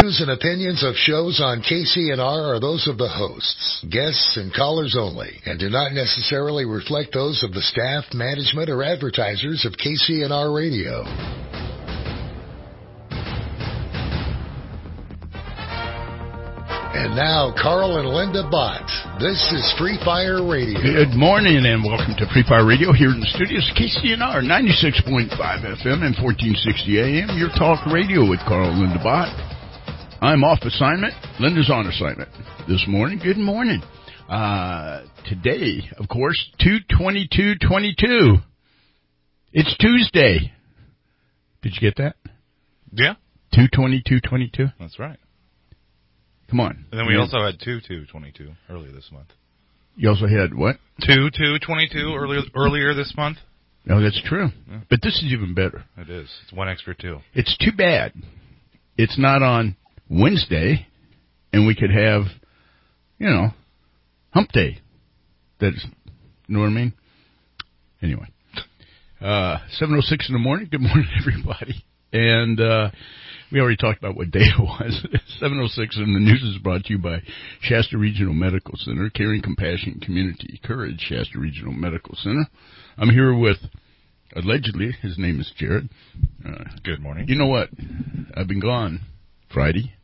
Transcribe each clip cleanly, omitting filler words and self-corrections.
Views and opinions of shows on KCNR are those of the hosts, guests, and callers only, and do not necessarily reflect those of the staff, management, or advertisers of KCNR Radio. And now, Carl and Linda Bott. This is Free Fire Radio. Good morning and welcome to Free Fire Radio here in the studios, KCNR 96.5 FM and 1460 AM, your talk radio with Carl and Linda Bott. I'm off assignment. Linda's on assignment this morning. Good morning. Today, of course, 2/22/22. It's Tuesday. Did you get that? Yeah. 2/22/22. That's right. Come on. And then we also had 2/2/22 earlier this month. You also had what? 2/2/22 earlier this month. Oh, that's true. Yeah. But this is even better. It is. It's one extra 2. It's too bad it's not on Wednesday, and we could have, hump day. That's, you know what I mean? Anyway. 7:06 in the morning. Good morning, everybody. And, we already talked about what day it was. 7:06, and the news is brought to you by Shasta Regional Medical Center, Caring Compassion Community Courage, Shasta Regional Medical Center. I'm here with, allegedly, his name is Jared. Good morning. You know what? I've been gone Friday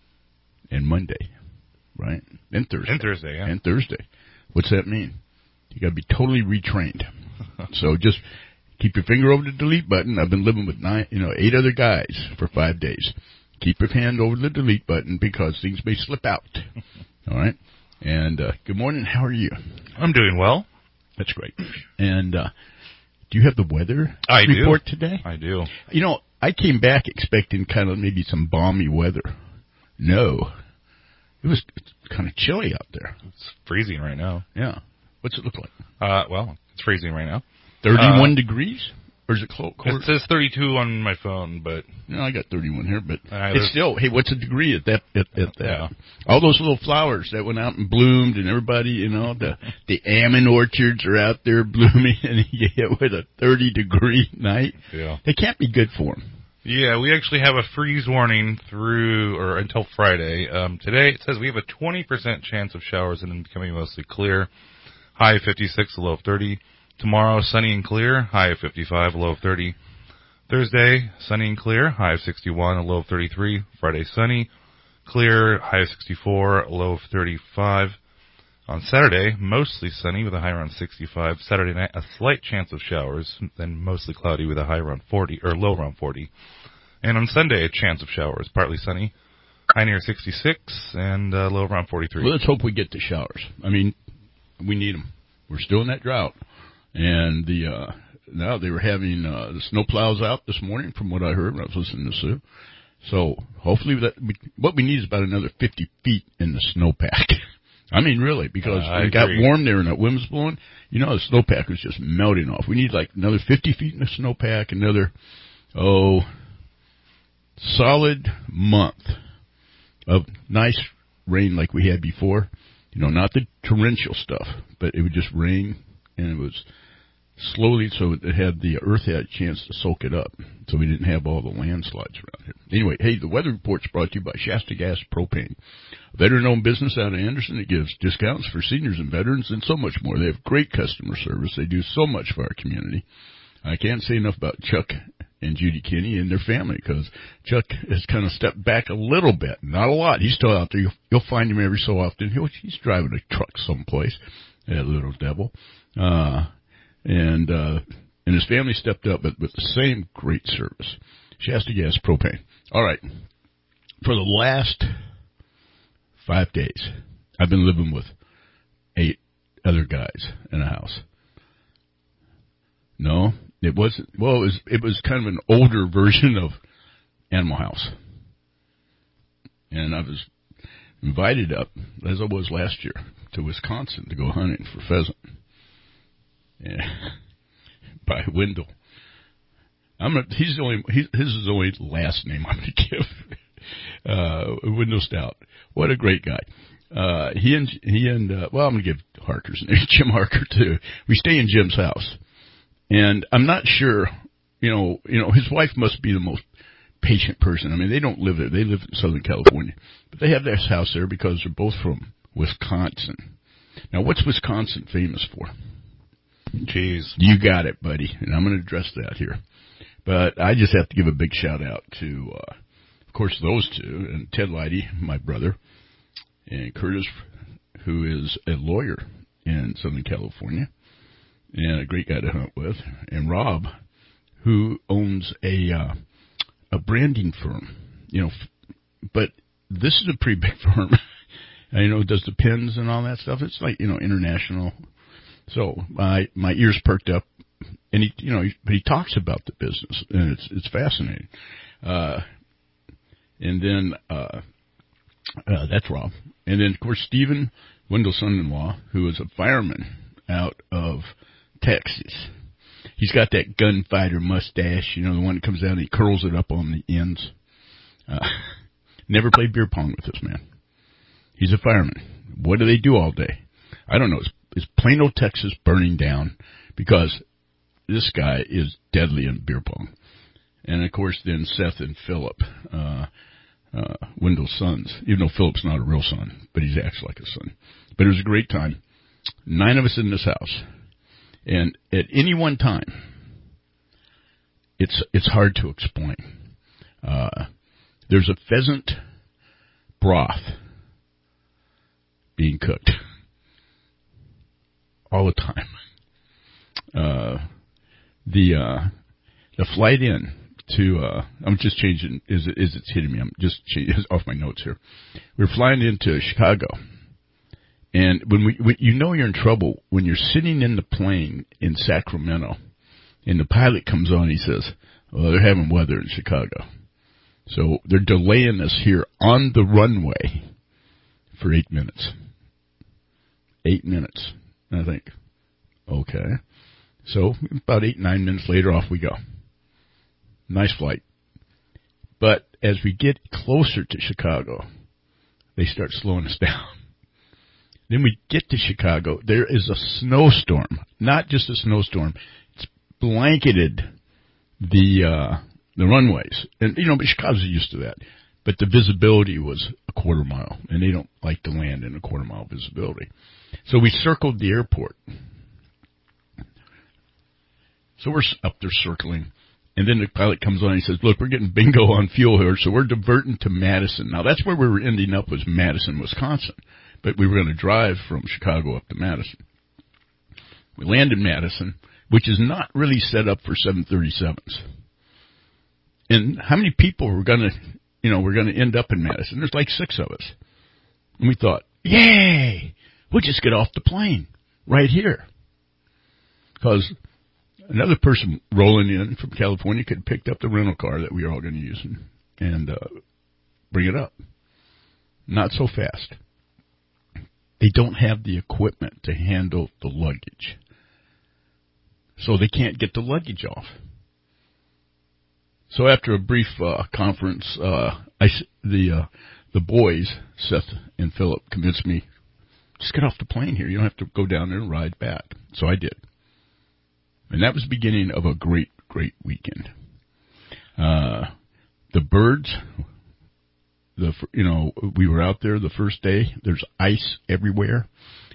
and Monday, right? And Thursday. And Thursday, yeah. And Thursday. What's that mean? You got to be totally retrained. So just keep your finger over the delete button. I've been living with 8 other guys for 5 days. Keep your hand over the delete button because things may slip out. All right? And good morning. How are you? I'm doing well. That's great. And do you have the weather report today? I do. I came back expecting kind of maybe some balmy weather. No. It's kind of chilly out there. It's freezing right now. Yeah. What's it look like? Well, it's freezing right now. 31 degrees? Or is it cold? It says 32 on my phone, but... No, I got 31 here, but it's still... Hey, what's a degree at that? Yeah. All those little flowers that went out and bloomed, and everybody, the almond orchards are out there blooming, and you get hit with a 30-degree night. Yeah. They can't be good for them. Yeah, we actually have a freeze warning until Friday. Today, it says we have a 20% chance of showers and then becoming mostly clear. High of 56, a low of 30. Tomorrow, sunny and clear, high of 55, a low of 30. Thursday, sunny and clear, high of 61, a low of 33. Friday, sunny, clear, high of 64, a low of 35. On Saturday, mostly sunny with a high around 65. Saturday night, a slight chance of showers, then mostly cloudy with a high around 40, or low around 40. And on Sunday, a chance of showers, partly sunny, high near 66, and low around 43. Well, let's hope we get the showers. I mean, we need them. We're still in that drought. And now they were having the snow plows out this morning, from what I heard when I was listening to Sue. So hopefully what we need is about another 50 feet in the snowpack. I mean, really, because it got warm there and that wind was blowing. The snowpack was just melting off. We need like another 50 feet in the snowpack, another, solid month of nice rain like we had before. Not the torrential stuff, but it would just rain, and it was slowly, so the earth had a chance to soak it up, so we didn't have all the landslides around here. Anyway, hey, the weather report's brought to you by Shasta Gas Propane, a veteran-owned business out of Anderson that gives discounts for seniors and veterans and so much more. They have great customer service. They do so much for our community. I can't say enough about Chuck and Judy Kinney and their family, because Chuck has kind of stepped back a little bit. Not a lot. He's still out there. You'll find him every so often. He's driving a truck someplace, that little devil. And his family stepped up with the same great service. Shasta Gas Propane. All right. For the last 5 days, I've been living with 8 other guys in a house. No, it wasn't. Well, it was kind of an older version of Animal House. And I was invited up, as I was last year, to Wisconsin to go hunting for pheasant. Yeah. By Wendell. His is the only last name I'm going to give. Wendell Stout. What a great guy. He and I'm going to give Harker's name, Jim Harker too. We stay in Jim's house. And I'm not sure, his wife must be the most patient person. I mean, they don't live there. They live in Southern California. But they have this house there because they're both from Wisconsin. Now, what's Wisconsin famous for? Cheese. You got it, buddy. And I'm going to address that here. But I just have to give a big shout-out to, of course, those two, and Ted Leidy, my brother, and Curtis, who is a lawyer in Southern California, and a great guy to hunt with, and Rob, who owns a branding firm, but this is a pretty big firm. It does the pins and all that stuff. It's like, international. So my ears perked up, and but he talks about the business, and it's fascinating. And then that's Rob. And then, of course, Stephen, Wendell's son-in-law, who is a fireman out of Texas. He's got that gunfighter mustache, the one that comes down and he curls it up on the ends. Never played beer pong with this man. He's a fireman. What do they do all day? I don't know. Is Plano, Texas burning down? Because this guy is deadly in beer pong. And, of course, then Seth and Philip, Wendell's sons, even though Philip's not a real son, but he acts like a son. But it was a great time. 9 of us in this house. And at any one time, it's hard to explain. There's a pheasant broth being cooked all the time. The flight in to I'm just changing is it's hitting me. I'm just changing off my notes here. We're flying into Chicago. And when you're in trouble when you're sitting in the plane in Sacramento, and the pilot comes on, he says, "Well, they're having weather in Chicago, so they're delaying us here on the runway for 8 minutes." 8 minutes. And I think, okay. So about 8-9 minutes later, off we go. Nice flight. But as we get closer to Chicago, they start slowing us down. Then we get to Chicago. There is a snowstorm. Not just a snowstorm. It's blanketed the runways. And, but Chicago's used to that. But the visibility was a quarter mile. And they don't like to land in a quarter mile visibility. So we circled the airport. So we're up there circling. And then the pilot comes on and he says, "Look, we're getting bingo on fuel here, so we're diverting to Madison." Now, that's where we were ending up, was Madison, Wisconsin. But we were going to drive from Chicago up to Madison. We land in Madison, which is not really set up for 737s. And how many people were going to end up in Madison? There's like 6 of us. And we thought, yay, we'll just get off the plane right here. Because another person rolling in from California could have picked up the rental car that we were all going to use and bring it up. Not so fast. They don't have the equipment to handle the luggage. So they can't get the luggage off. So after a brief conference, the boys, Seth and Philip, convinced me, just get off the plane here. You don't have to go down there and ride back. So I did. And that was the beginning of a great, great weekend. The birds, we were out there the first day. There's ice everywhere.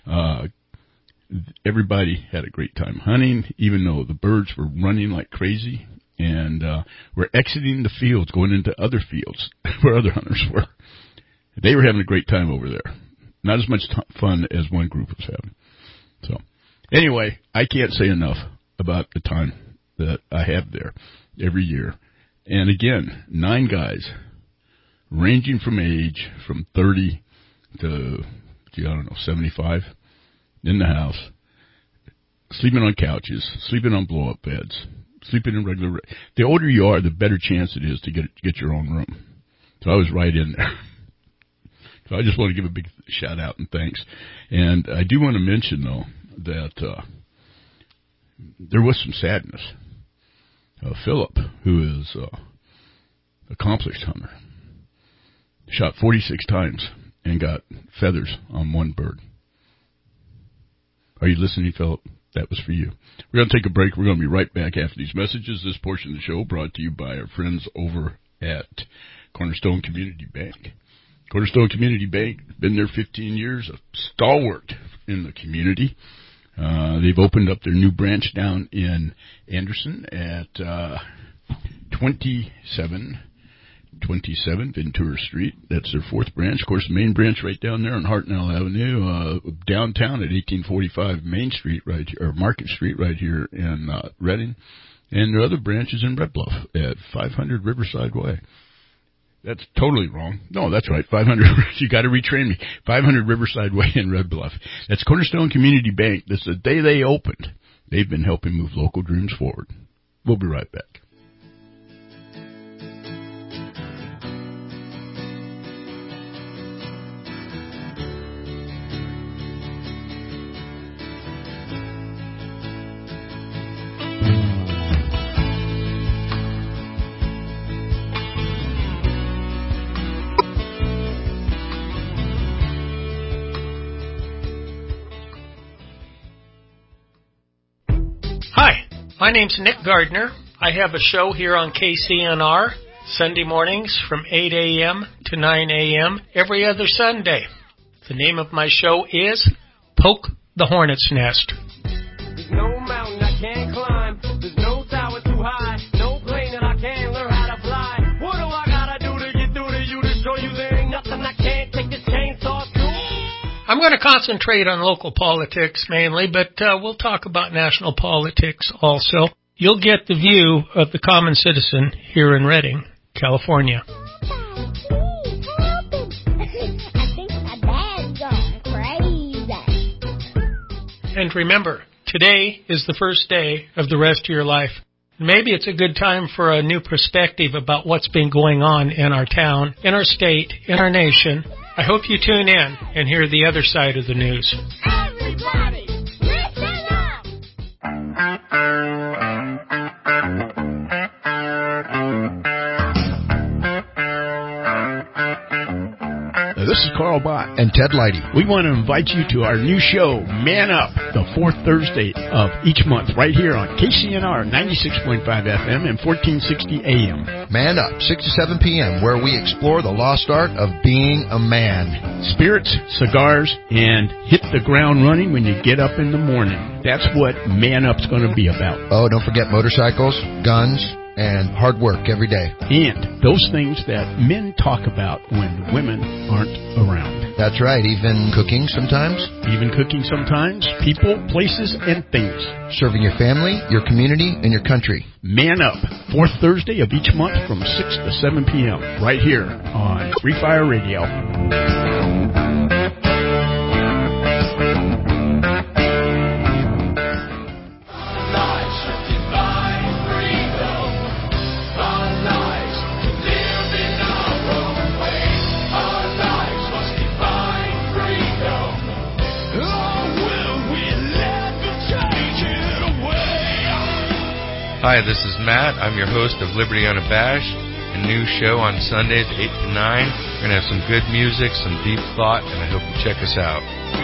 Everybody had a great time hunting, even though the birds were running like crazy. And we're exiting the fields, going into other fields where other hunters were. They were having a great time over there. Not as much fun as one group was having. So, anyway, I can't say enough about the time that I have there every year. And again, 9 guys, ranging from age from 30 to, 75, in the house, sleeping on couches, sleeping on blow-up beds, sleeping in regular. The older you are, the better chance it is to get your own room. So I was right in there. So I just want to give a big shout out and thanks. And I do want to mention, though, that there was some sadness. Philip, who is an accomplished hunter, shot 46 times and got feathers on one bird. Are you listening, Philip? That was for you. We're going to take a break. We're going to be right back after these messages. This portion of the show brought to you by our friends over at Cornerstone Community Bank. Cornerstone Community Bank, been there 15 years, a stalwart in the community. They've opened up their new branch down in Anderson at 2727 Ventura Street. That's their fourth branch. Of course, the main branch right down there on Hartnell Avenue, downtown at 1845 Main Street, right here, or Market Street, right here in Reading. And their other branch is in Red Bluff at 500 Riverside Way. That's totally wrong. No, that's right. 500. You got to retrain me. 500 Riverside Way in Red Bluff. That's Cornerstone Community Bank. That's the day they opened. They've been helping move local dreams forward. We'll be right back. My name's Nick Gardner. I have a show here on KCNR Sunday mornings from 8 a.m. to 9 a.m. every other Sunday. The name of my show is Poke the Hornet's Nest. There's no mountain I can't climb. There's no tower too high. No plane that I can't learn how to fly. What do I gotta do to get through to you to show you there ain't nothing I can't take this chainsaw to? I'm going to concentrate on local politics mainly, but we'll talk about national politics also. You'll get the view of the common citizen here in Redding, California. I think my dad's gone crazy. And remember, today is the first day of the rest of your life. Maybe it's a good time for a new perspective about what's been going on in our town, in our state, in our nation. I hope you tune in and hear the other side of the news. Everybody, listen up! This is Carl Bott and Ted Leidy. We want to invite you to our new show, Man Up, the fourth Thursday of each month, right here on KCNR 96.5 FM and 1460 AM. Man Up, 6 to 7 p.m., where we explore the lost art of being a man. Spirits, cigars, and hit the ground running when you get up in the morning. That's what Man Up's going to be about. Oh, don't forget motorcycles, guns, and hard work every day. And those things that men talk about when women aren't around. That's right, even cooking sometimes. Even cooking sometimes. People, places, and things. Serving your family, your community, and your country. Man Up, fourth Thursday of each month from 6 to 7 p.m. right here on Free Fire Radio. Hi, this is Matt. I'm your host of Liberty Unabashed, a new show on Sundays 8 to 9. We're going to have some good music, some deep thought, and I hope you check us out.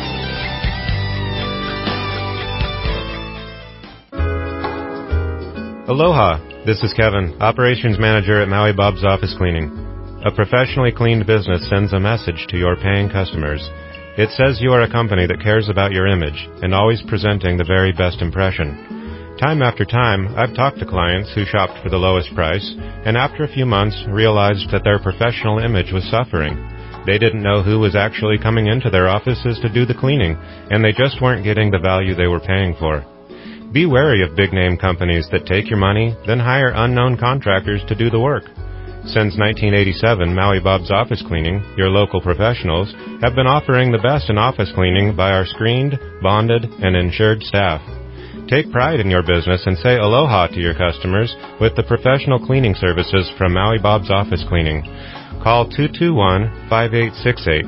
Aloha, this is Kevin, Operations Manager at Maui Bob's Office Cleaning. A professionally cleaned business sends a message to your paying customers. It says you are a company that cares about your image and always presenting the very best impression. Time after time, I've talked to clients who shopped for the lowest price, and after a few months realized that their professional image was suffering. They didn't know who was actually coming into their offices to do the cleaning, and they just weren't getting the value they were paying for. Be wary of big-name companies that take your money, then hire unknown contractors to do the work. Since 1987, Maui Bob's Office Cleaning, your local professionals, have been offering the best in office cleaning by our screened, bonded, and insured staff. Take pride in your business and say aloha to your customers with the professional cleaning services from Maui Bob's Office Cleaning. Call 221-5868.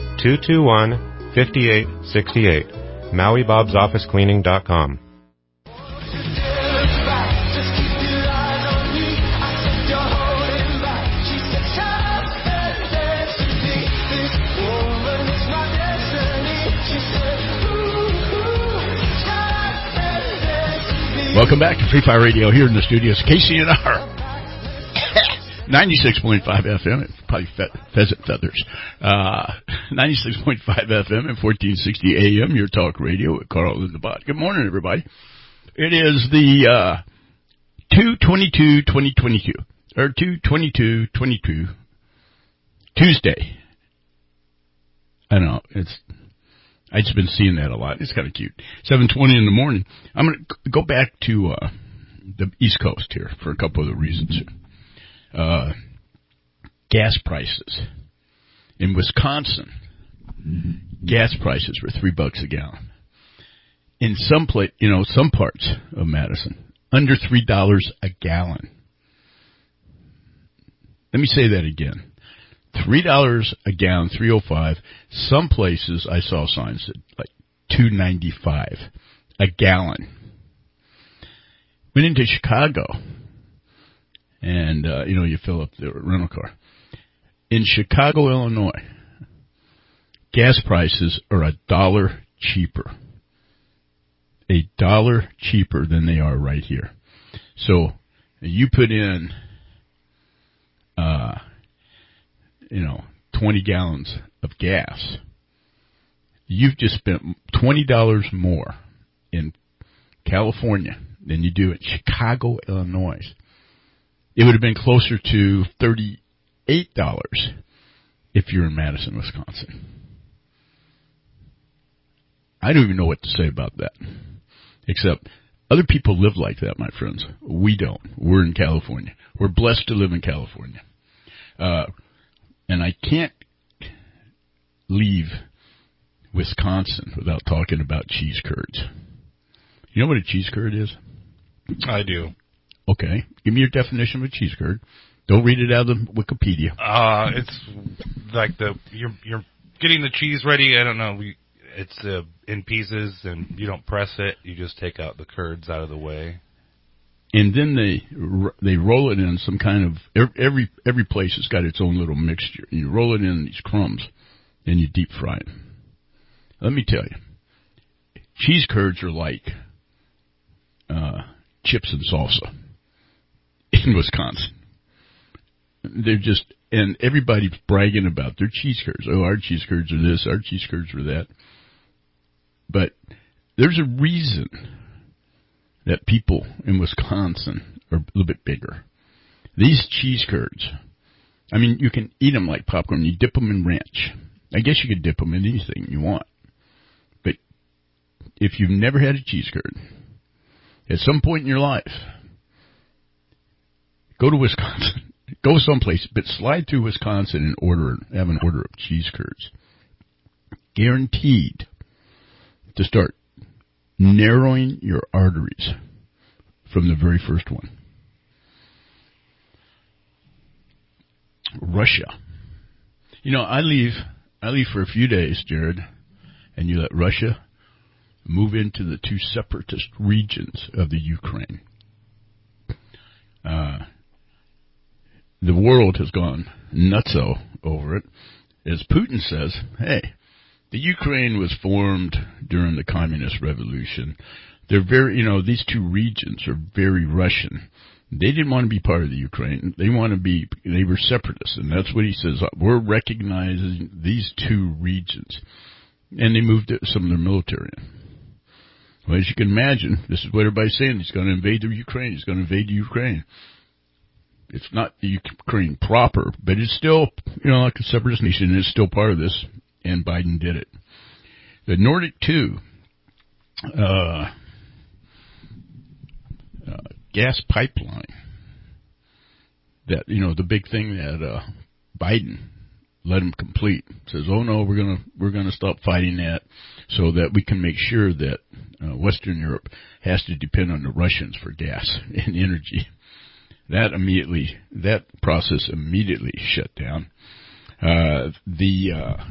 221-5868. MauiBob'sOfficeCleaning.com. Welcome back to Free Fire Radio here in the studios, KCNR 96.5 FM, probably pheasant feathers. 96.5 FM and 1460 AM, your talk radio with Carl and the Bot. Good morning, everybody. It is the 2/22/2022, or 2/22/22, Tuesday. I know, I just been seeing that a lot. It's kind of cute. 7:20 in the morning. I'm going to go back to the East Coast here for a couple of the reasons. Gas prices. In Wisconsin, gas prices were $3 a gallon. In some parts of Madison, under $3 a gallon. Let me say that again. $3 a gallon, $3.05. Some places I saw signs that like $2.95 a gallon. Went into Chicago, and you fill up the rental car. In Chicago, Illinois, gas prices are $1 cheaper. $1 cheaper than they are right here. So you put in 20 gallons of gas, you've just spent $20 more in California than you do in Chicago, Illinois. It would have been closer to $38 if you're in Madison, Wisconsin. I don't even know what to say about that, except other people live like that, my friends. We don't. We're in California. We're blessed to live in California. And I can't leave Wisconsin without talking about cheese curds. You know what a cheese curd is? I do. Okay. Give me your definition of a cheese curd. Don't read it out of Wikipedia. It's like you're getting the cheese ready. I don't know. It's in pieces, and you don't press it. You just take out the curds out of the way. And then they roll it in some kind of every place has got its own little mixture. You roll it in these crumbs, and you deep fry it. Let me tell you, cheese curds are like chips and salsa in Wisconsin. They're just, and everybody's bragging about their cheese curds. Oh, our cheese curds are this, our cheese curds are that. But there's a reason that people in Wisconsin are a little bit bigger. These cheese curds, I mean, you can eat them like popcorn. You dip them in ranch. I guess you could dip them in anything you want. But if you've never had a cheese curd, at some point in your life, go to Wisconsin. Go someplace, but slide through Wisconsin and have an order of cheese curds. Guaranteed to start narrowing your arteries from the very first one. Russia. I leave for a few days, Jared, and you let Russia move into the two separatist regions of the Ukraine. The world has gone nutso over it. As Putin says, hey, the Ukraine was formed during the Communist Revolution. They're very, these two regions are very Russian. They didn't want to be part of the Ukraine. They were separatists, and that's what he says. We're recognizing these two regions. And they moved some of their military in. Well, as you can imagine, this is what everybody's saying. He's going to invade the Ukraine. He's going to invade the Ukraine. It's not the Ukraine proper, but it's still, like a separatist nation. It's still part of this, and Biden did it. The Nordic 2 gas pipeline, that, the big thing that Biden let him complete, says, oh no, we're gonna stop fighting that so that we can make sure that Western Europe has to depend on the Russians for gas and energy. That process immediately shut down. The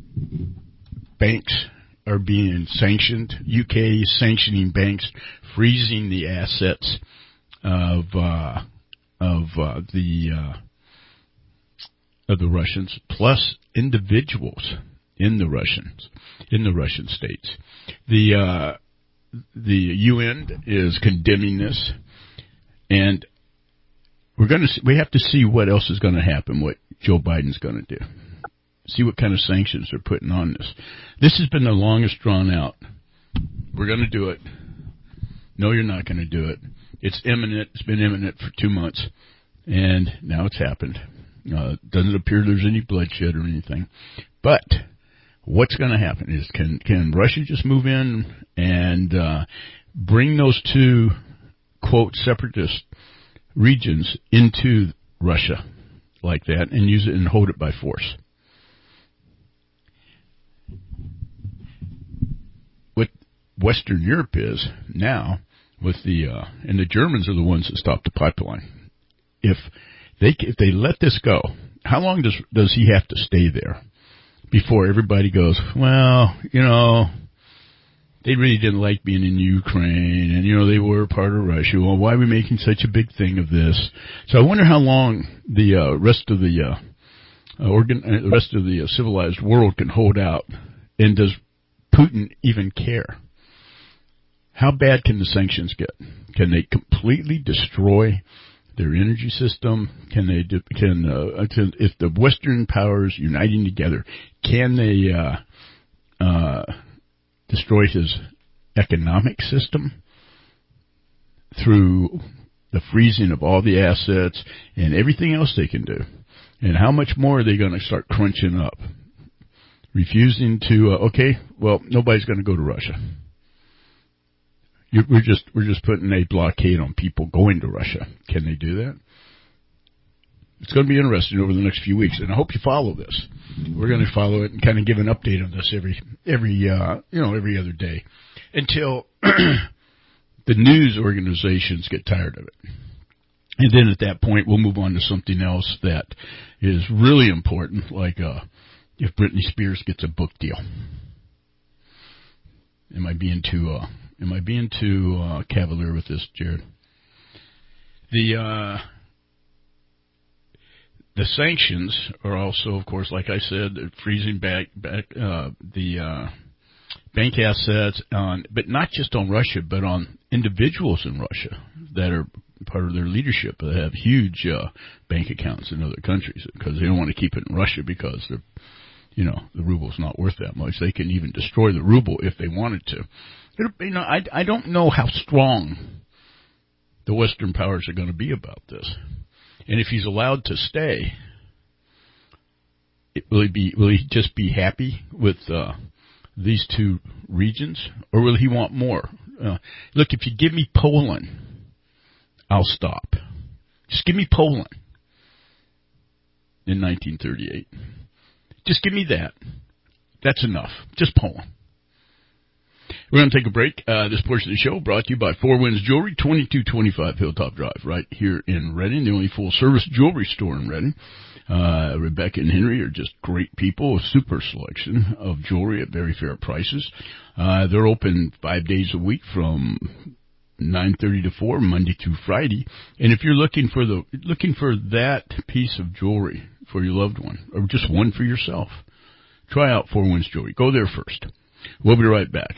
banks are being sanctioned. UK is sanctioning banks, freezing the assets of the Russians, plus individuals in the Russian states. The UN is condemning this, and we have to see what else is going to happen, what Joe Biden's going to do. See what kind of sanctions they're putting on this. This has been the longest drawn out. We're going to do it. No, you're not going to do it. It's imminent. It's been imminent for 2 months, and now it's happened. Doesn't appear there's any bloodshed or anything. But what's going to happen is can Russia just move in and bring those two, quote, separatist regions into Russia like that and use it and hold it by force? What Western Europe is now with and the Germans are the ones that stopped the pipeline. If they let this go, how long does he have to stay there before everybody goes, well, they really didn't like being in Ukraine, and, they were part of Russia. Well, why are we making such a big thing of this? So I wonder how long the rest of the civilized world can hold out, and does Putin even care? How bad can the sanctions get? Can they completely destroy their energy system? Can they? If the Western powers uniting together, can they destroy his economic system through the freezing of all the assets and everything else they can do? And how much more are they going to start crunching up? Refusing to, nobody's going to go to Russia. We're just putting a blockade on people going to Russia. Can they do that? It's going to be interesting over the next few weeks, and I hope you follow this. We're going to follow it and kind of give an update on this every other day until the news organizations get tired of it. And then at that point, we'll move on to something else that is really important, like if Britney Spears gets a book deal. Am I being too cavalier with this, Jared? The sanctions are also, of course, like I said, freezing back the bank assets but not just on Russia, but on individuals in Russia that are part of their leadership that have huge bank accounts in other countries because they don't want to keep it in Russia because the ruble's not worth that much. They can even destroy the ruble if they wanted to. I don't know how strong the Western powers are going to be about this. And if he's allowed to stay, will he just be happy with these two regions, or will he want more? Look, if you give me Poland, I'll stop. Just give me Poland in 1938. Just give me that. That's enough. Just Poland. We're going to take a break. This portion of the show brought to you by Four Winds Jewelry, 2225 Hilltop Drive, right here in Reading, the only full-service jewelry store in Reading. Rebecca and Henry are just great people, a super selection of jewelry at very fair prices. They're open 5 days a week from 9:30 to 4, Monday through Friday. And if you're looking for that piece of jewelry for your loved one, or just one for yourself, try out Four Winds Jewelry. Go there first. We'll be right back.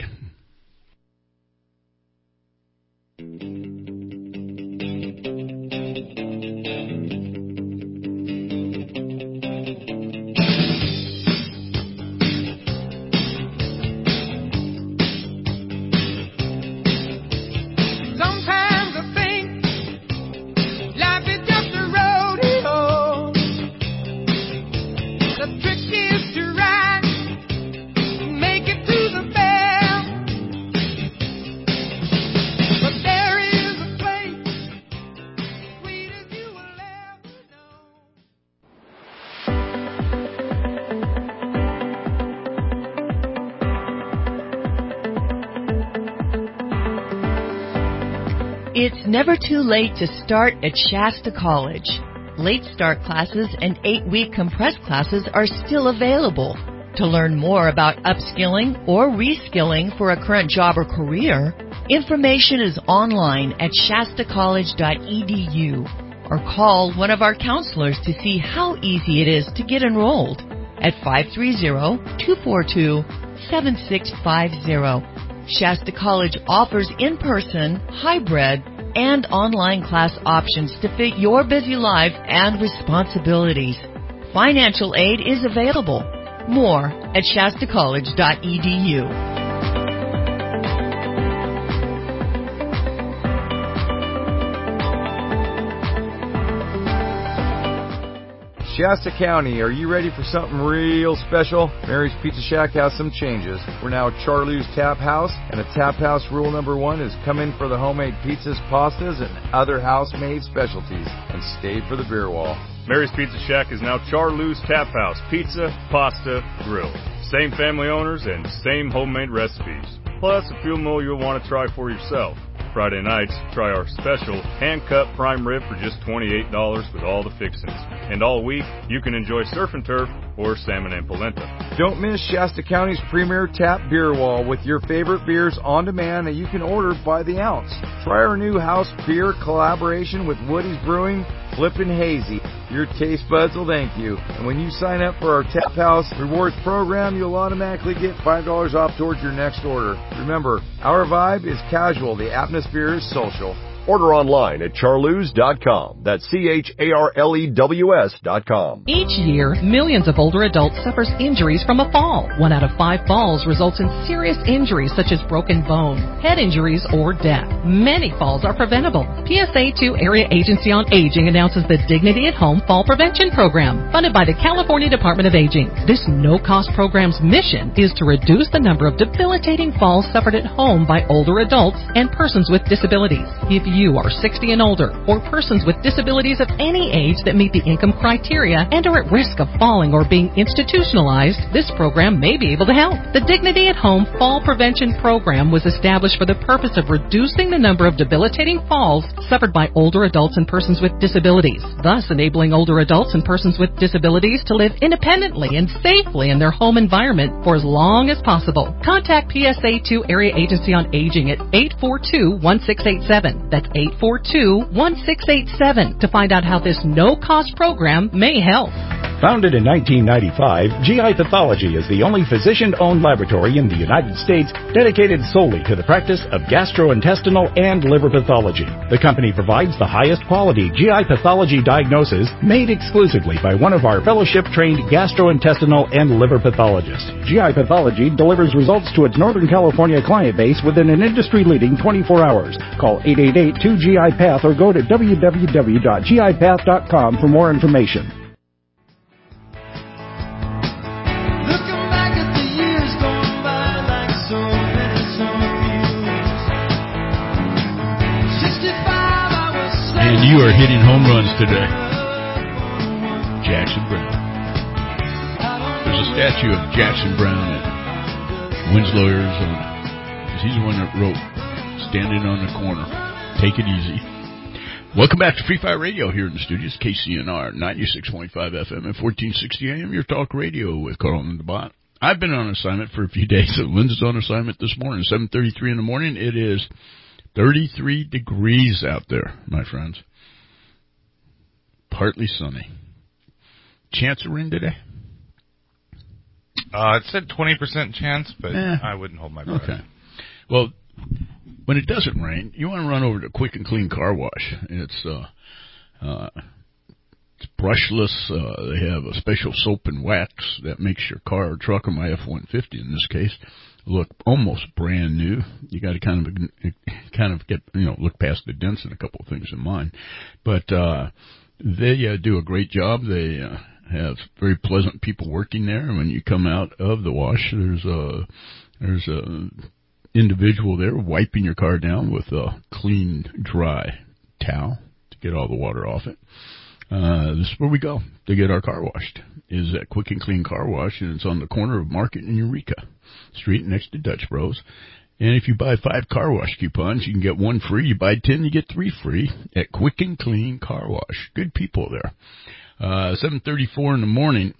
It's never too late to start at Shasta College. Late start classes and 8-week compressed classes are still available. To learn more about upskilling or reskilling for a current job or career, information is online at shastacollege.edu or call one of our counselors to see how easy it is to get enrolled at 530-242-7650. Shasta College offers in-person, hybrid, and online class options to fit your busy life and responsibilities. Financial aid is available. More at shastacollege.edu. Shasta County, are you ready for something real special? Mary's Pizza Shack has some changes. We're now Charlie's Tap House, and a Tap House rule number 1 is come in for the homemade pizzas, pastas, and other house-made specialties, and stay for the beer wall. Mary's Pizza Shack is now Charlie's Tap House. Pizza, pasta, grill. Same family owners and same homemade recipes. Plus a few more you'll want to try for yourself. Friday nights, try our special hand-cut prime rib for just $28 with all the fixings. And all week, you can enjoy surf and turf or salmon and polenta. Don't miss Shasta County's premier tap beer wall with your favorite beers on demand that you can order by the ounce. Try our new house beer collaboration with Woody's Brewing, Flippin' Hazy. Your taste buds will thank you. And when you sign up for our Tap House Rewards program, you'll automatically get $5 off towards your next order. Remember, our vibe is casual. The atmosphere is social. Order online at charlews.com. That's CHARLEWS.com. Each year, millions of older adults suffer injuries from a fall. 1 out of 5 falls results in serious injuries such as broken bone, head injuries, or death. Many falls are preventable. PSA 2 Area Agency on Aging announces the Dignity at Home Fall Prevention Program, funded by the California Department of Aging. This no-cost program's mission is to reduce the number of debilitating falls suffered at home by older adults and persons with disabilities. If you are 60 and older, or persons with disabilities of any age that meet the income criteria and are at risk of falling or being institutionalized, this program may be able to help. The Dignity at Home Fall Prevention Program was established for the purpose of reducing the number of debilitating falls suffered by older adults and persons with disabilities, thus enabling older adults and persons with disabilities to live independently and safely in their home environment for as long as possible. Contact PSA 2 Area Agency on Aging at 842-1687. That's 842-1687 to find out how this no-cost program may help. Founded in 1995, GI Pathology is the only physician-owned laboratory in the United States dedicated solely to the practice of gastrointestinal and liver pathology. The company provides the highest quality GI pathology diagnosis made exclusively by one of our fellowship-trained gastrointestinal and liver pathologists. GI Pathology delivers results to its Northern California client base within an industry-leading 24 hours. Call 888-2GI-PATH or go to www.gipath.com for more information. And you are hitting home runs today. Jackson Brown. There's a statue of Jackson Brown at Winslow, Arizona. He's the one that wrote, "Standing on the corner. Take it easy." Welcome back to Free Fire Radio here in the studios. KCNR 96.5 FM and 1460 AM. Your talk radio with Carl and the Bot. I've been on assignment for a few days. Linda's on assignment this morning, 7:33 in the morning. It is 33 degrees out there, my friends. Partly sunny. Chance of rain today? It said 20% chance, but I wouldn't hold my breath. Okay. Well, when it doesn't rain, you want to run over to Quick and Clean Car Wash. It's brushless. They have a special soap and wax that makes your car or truck, or my F-150 in this case, look almost brand new. You got to kind of get, look past the dents and a couple of things in mind. But they do a great job. They have very pleasant people working there. And when you come out of the wash, there's a individual there wiping your car down with a clean, dry towel to get all the water off it. This is where we go to get our car washed, is at Quick and Clean Car Wash, and it's on the corner of Market and Eureka Street next to Dutch Bros. And if you buy 5 car wash coupons, you can get 1 free. You buy 10, you get 3 free at Quick and Clean Car Wash. Good people there. 7:34 in the morning.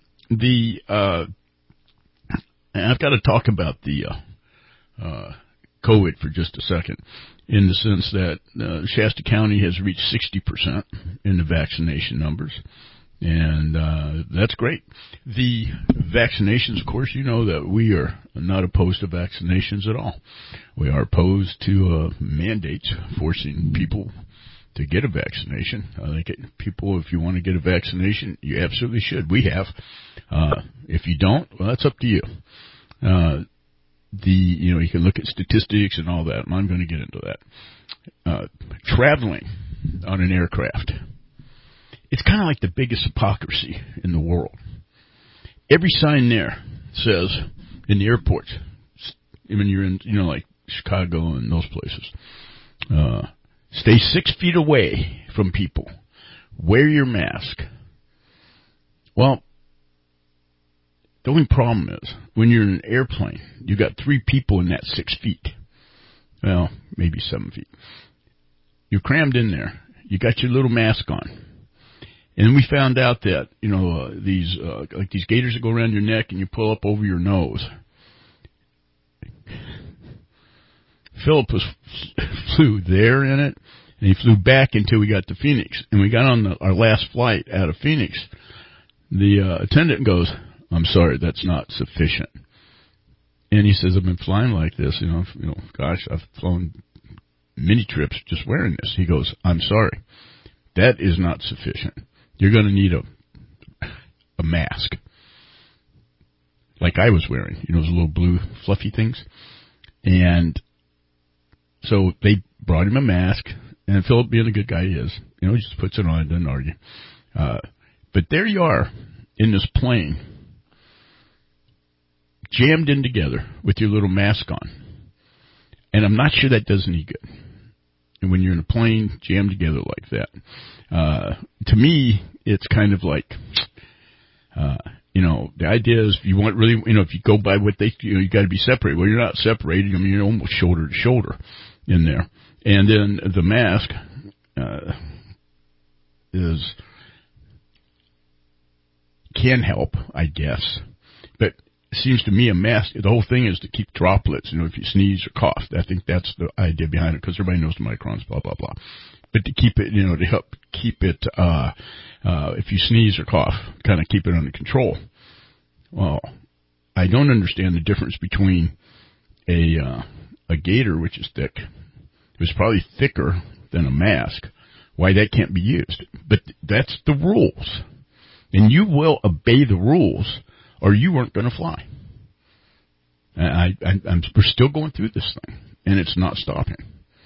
I've got to talk about the COVID for just a second, in the sense that Shasta County has reached 60% in the vaccination numbers. And that's great. The vaccinations, of course, you know that we are not opposed to vaccinations at all. We are opposed to mandates forcing people to get a vaccination. I think people, if you want to get a vaccination, you absolutely should. We have. If you don't, well, that's up to you. You can look at statistics and all that, and I'm going to get into that. Traveling on an aircraft. It's kind of like the biggest hypocrisy in the world. Every sign there says, in the airports, when you're in, like Chicago and those places, stay 6 feet away from people. Wear your mask. Well, the only problem is, when you're in an airplane, you got 3 people in that 6 feet. Well, maybe 7 feet. You're crammed in there. You got your little mask on. And we found out that, these gaiters that go around your neck and you pull up over your nose. Philip flew there in it, and he flew back until we got to Phoenix. And we got on our last flight out of Phoenix. The attendant goes, "I'm sorry, that's not sufficient." And he says, "I've been flying like this, gosh, I've flown many trips just wearing this." He goes, "I'm sorry, that is not sufficient. You're going to need a mask." Like I was wearing, those little blue fluffy things. And so they brought him a mask, and Philip, being a good guy he is, he just puts it on, doesn't argue. But there you are in this plane, jammed in together with your little mask on. And I'm not sure that does any good. And when you're in a plane jammed together like that, to me, it's kind of like, the idea is if you want really, if you go by what you got to be separated. Well, you're not separated. You're almost shoulder to shoulder in there. And then the mask can help, I guess. But it seems to me a mask, the whole thing is to keep droplets. If you sneeze or cough, I think that's the idea behind it, because everybody knows the microns, blah, blah, blah. But to keep it, to help keep it, if you sneeze or cough, kind of keep it under control. Well, I don't understand the difference between a gaiter, which is thick. It was probably thicker than a mask. Why that can't be used. But that's the rules. And you will obey the rules, or you weren't going to fly. We're still going through this thing, and it's not stopping.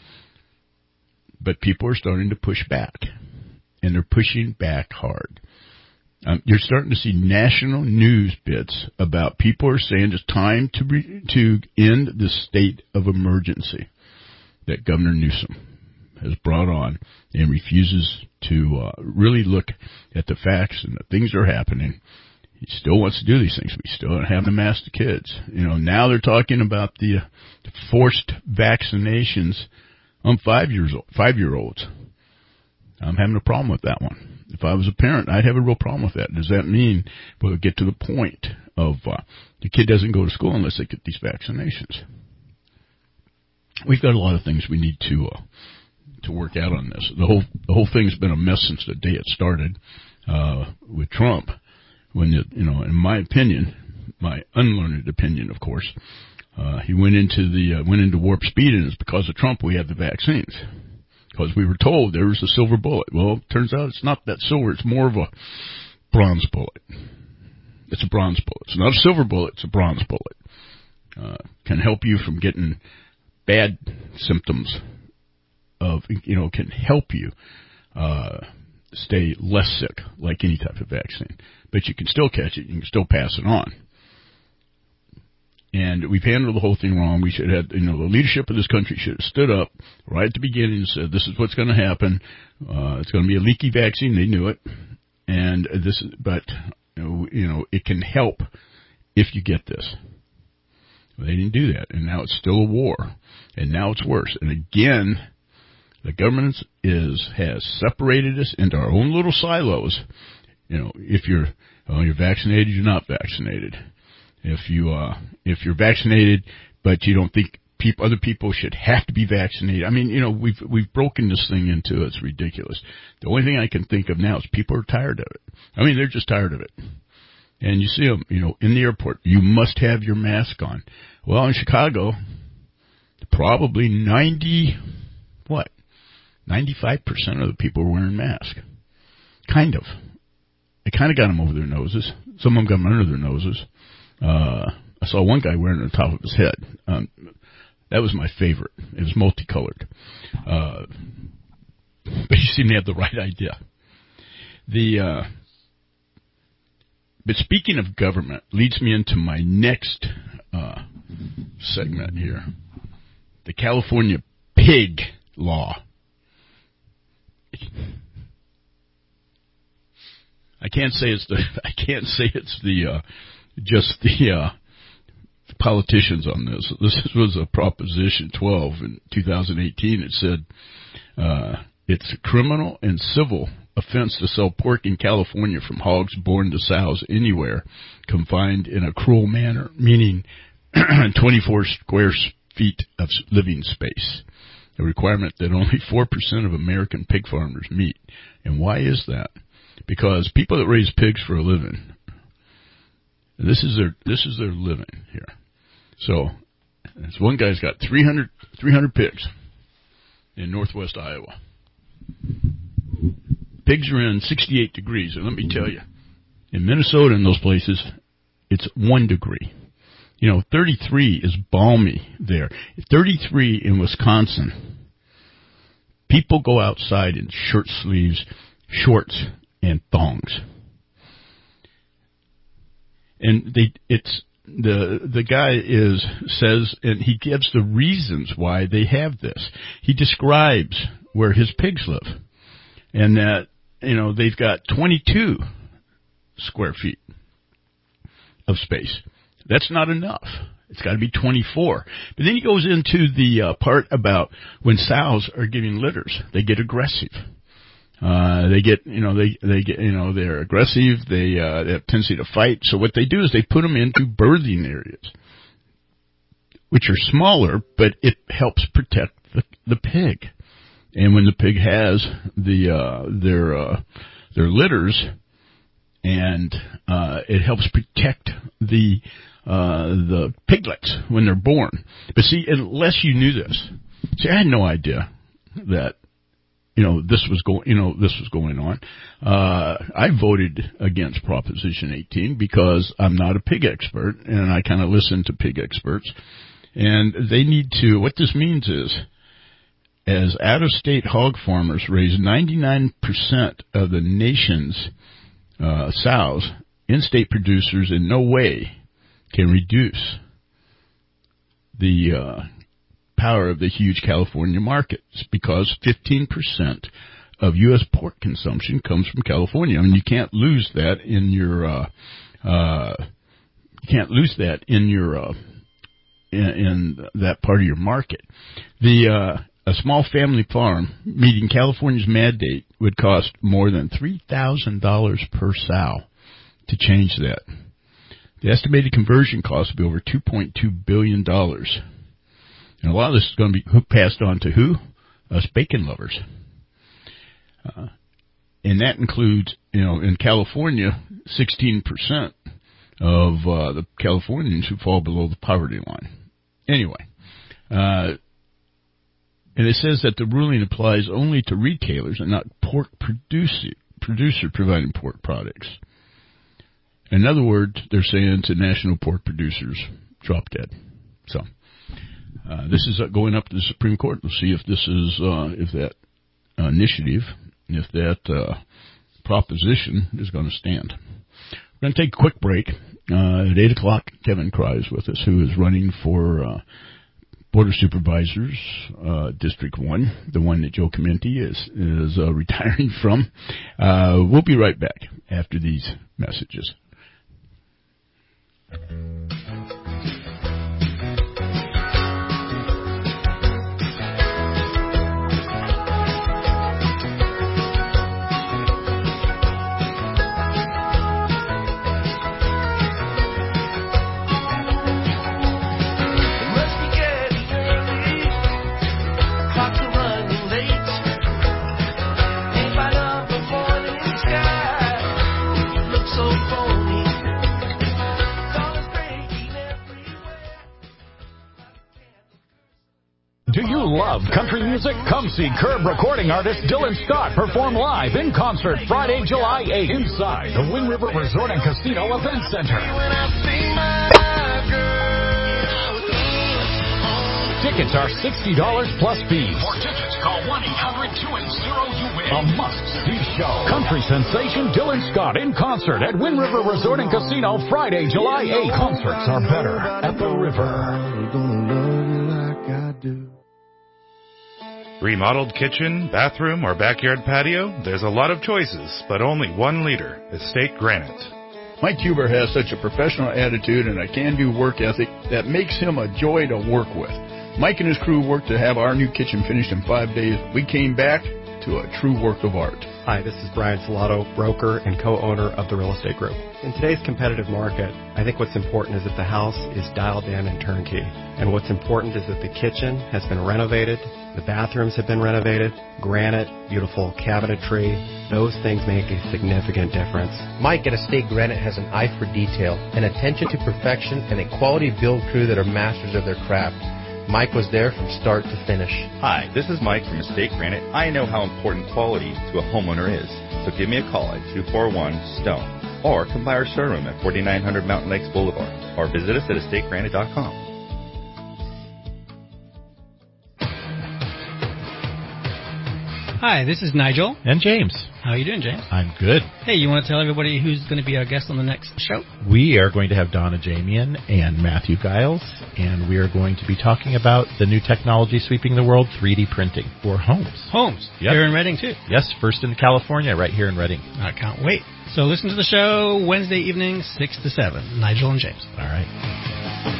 But people are starting to push back, and they're pushing back hard. You're starting to see national news bits about people are saying it's time to end the state of emergency that Governor Newsom has brought on, and refuses to really look at the facts and the things that are happening. He still wants to do these things. We still don't have to mask the kids. Now they're talking about the forced vaccinations on 5-year-olds. I'm having a problem with that one. If I was a parent, I'd have a real problem with that. Does that mean we'll get to the point of the kid doesn't go to school unless they get these vaccinations? We've got a lot of things we need to work out on this. The whole thing's been a mess since the day it started with Trump. When in my opinion, my unlearned opinion, of course, he went into warp speed, and it's because of Trump we have the vaccines. Because we were told there was a silver bullet. Well, it turns out it's not that silver. It's more of a bronze bullet. It's a bronze bullet. It's not a silver bullet. It's a bronze bullet. Can help you from getting bad symptoms can help you stay less sick, like any type of vaccine. But you can still catch it. You can still pass it on. And we've handled the whole thing wrong. We should have, the leadership of this country should have stood up right at the beginning and said, this is what's going to happen. It's going to be a leaky vaccine. They knew it. And but it can help if you get this. Well, they didn't do that. And now it's still a war. And now it's worse. And again, the government has separated us into our own little silos. If you're vaccinated, you're not vaccinated. If you're vaccinated, but you don't think other people should have to be vaccinated. I mean, we've broken this thing into it's ridiculous. The only thing I can think of now is people are tired of it. I mean, they're just tired of it. And you see them, in the airport, you must have your mask on. Well, in Chicago, probably 95% of the people were wearing masks. Kind of. They kind of got them over their noses. Some of them got them under their noses. I saw one guy wearing it on top of his head. That was my favorite. It was multicolored. But you seem to have the right idea. But speaking of government, leads me into my next segment here. The California pig law. I can't say it's just the politicians on this. This was a Proposition 12 in 2018. It said it's a criminal and civil offense to sell pork in California from hogs born to sows anywhere confined in a cruel manner, meaning 24 square feet of living space, a requirement that only 4% of American pig farmers meet. And why is that? Because people that raise pigs for a living, this is their living here. So, this one guy's got 300 pigs in northwest Iowa. Pigs are in 68 degrees, and let me tell you, in Minnesota and those places, it's 1 degree. 33 is balmy there. 33 in Wisconsin. People go outside in shirt sleeves, shorts, and thongs. And the guy says, and he gives the reasons why they have this. He describes where his pigs live, and that they've got 22 square feet of space. That's not enough. It's got to be 24. But then he goes into the part about when sows are giving litters, they get aggressive. They're aggressive. They have a tendency to fight. So what they do is they put them into birthing areas, which are smaller, but it helps protect the pig. And when the pig has their litters, and it helps protect the piglets when they're born. But see, unless you knew this, I had no idea that this was going on. I voted against Proposition 18 because I'm not a pig expert, and I kind of listen to pig experts. And they need to. What this means is, as out-of-state hog farmers raise 99% of the nation's sows, in-state producers in no way can reduce the power of the huge California markets, because 15% of U.S. pork consumption comes from California. I mean, you can't lose that in your in that part of your market. A small family farm meeting California's mandate would cost more than $3,000 per sow to change that. The estimated conversion cost would be over $2.2 billion. And a lot of this is going to be passed on to who? Us bacon lovers. And that includes, in California, 16% of the Californians who fall below the poverty line. Anyway, and it says that the ruling applies only to retailers and not pork producer providing pork products. In other words, they're saying to national pork producers, drop dead. So this is going up to the Supreme Court. We'll see if this is if that initiative, if that proposition is going to stand. We're going to take a quick break. At 8 o'clock, Kevin Cry is with us, who is running for Board of Supervisors, District 1, the one that Joe Comenti is retiring from. We'll be right back after these messages. Do you love country music? Come see Curb recording artist Dylan Scott perform live in concert Friday, July 8th inside the Wind River Resort and Casino Event Center. Tickets are $60 plus fees. For tickets, call 1-800-280-UWIN. A must-see show. Country sensation Dylan Scott in concert at Wind River Resort and Casino Friday, July 8th. Concerts are better at the river. Remodeled kitchen, bathroom, or backyard patio? There's a lot of choices, but only one leader, Estate Granite. Mike Huber has such a professional attitude and a can-do work ethic that makes him a joy to work with. Mike and his crew worked to have our new kitchen finished in 5 days. We came back to a true work of art. Hi, this is Brian Salato, broker and co-owner of the Real Estate Group. In today's competitive market, I think what's important is that the house is dialed in and turnkey. And what's important is that the kitchen has been renovated, the bathrooms have been renovated, granite, beautiful cabinetry. Those things make a significant difference. Mike at Estate Granite has an eye for detail, an attention to perfection, and a quality build crew that are masters of their craft. Mike was there from start to finish. Hi, this is Mike from Estate Granite. I know how important quality to a homeowner is, so give me a call at 241-STONE or come by our showroom at 4900 Mountain Lakes Boulevard or visit us at estategranite.com. Hi, this is Nigel. And James. How are you doing, James? I'm good. Hey, you want to tell everybody who's going to be our guest on the next show? We are going to have Donna Jamian and Matthew Giles, and we are going to be talking about the new technology sweeping the world, 3D printing for homes. Homes? Yep. Here in Redding, too? Yes, first in California, right here in Redding. I can't wait. So listen to the show Wednesday evening, 6 to 7. Nigel and James. All right.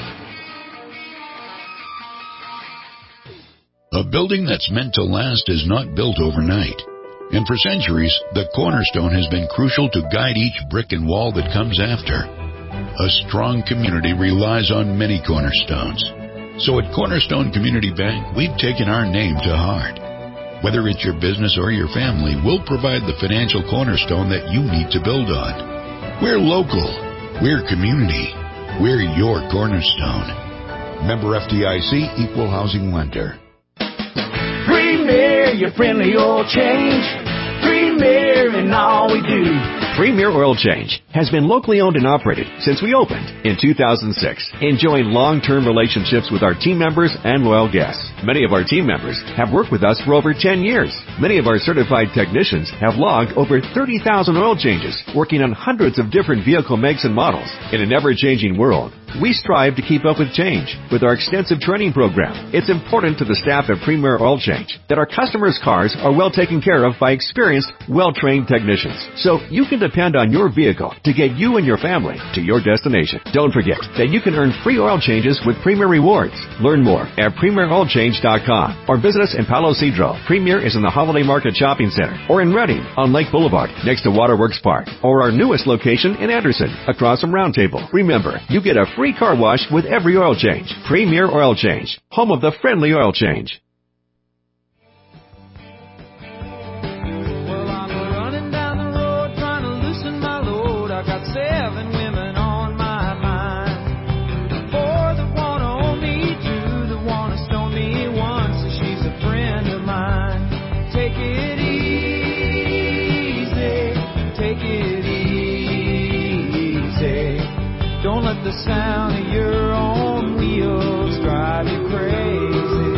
A building that's meant to last is not built overnight. And for centuries, the cornerstone has been crucial to guide each brick and wall that comes after. A strong community relies on many cornerstones. So at Cornerstone Community Bank, we've taken our name to heart. Whether it's your business or your family, we'll provide the financial cornerstone that you need to build on. We're local. We're community. We're your cornerstone. Member FDIC, Equal Housing Lender. Premier, your friendly oil change. Premier in all we do. Premier Oil Change has been locally owned and operated since we opened in 2006, enjoying long-term relationships with our team members and loyal guests. Many of our team members have worked with us for over 10 years. Many of our certified technicians have logged over 30,000 oil changes, working on hundreds of different vehicle makes and models. In an ever-changing world, we strive to keep up with change. With our extensive training program, it's important to the staff at Premier Oil Change that our customers' cars are well taken care of by experienced, well-trained technicians. So you can depend on your vehicle to get you and your family to your destination. Don't forget that you can earn free oil changes with Premier Rewards. Learn more at PremierOilChange.com or visit us in Palo Cedro. Premier is in the Holiday Market Shopping Center or in Redding on Lake Boulevard next to Waterworks Park or our newest location in Anderson across from Round Table. Remember, you get a free car wash with every oil change. Premier Oil Change, home of the friendly oil change. The sound of your own wheels drive you crazy.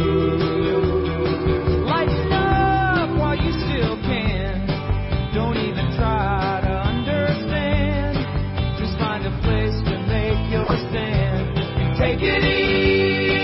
Lighten up while you still can. Don't even try to understand. Just find a place to make your stand. Take it easy.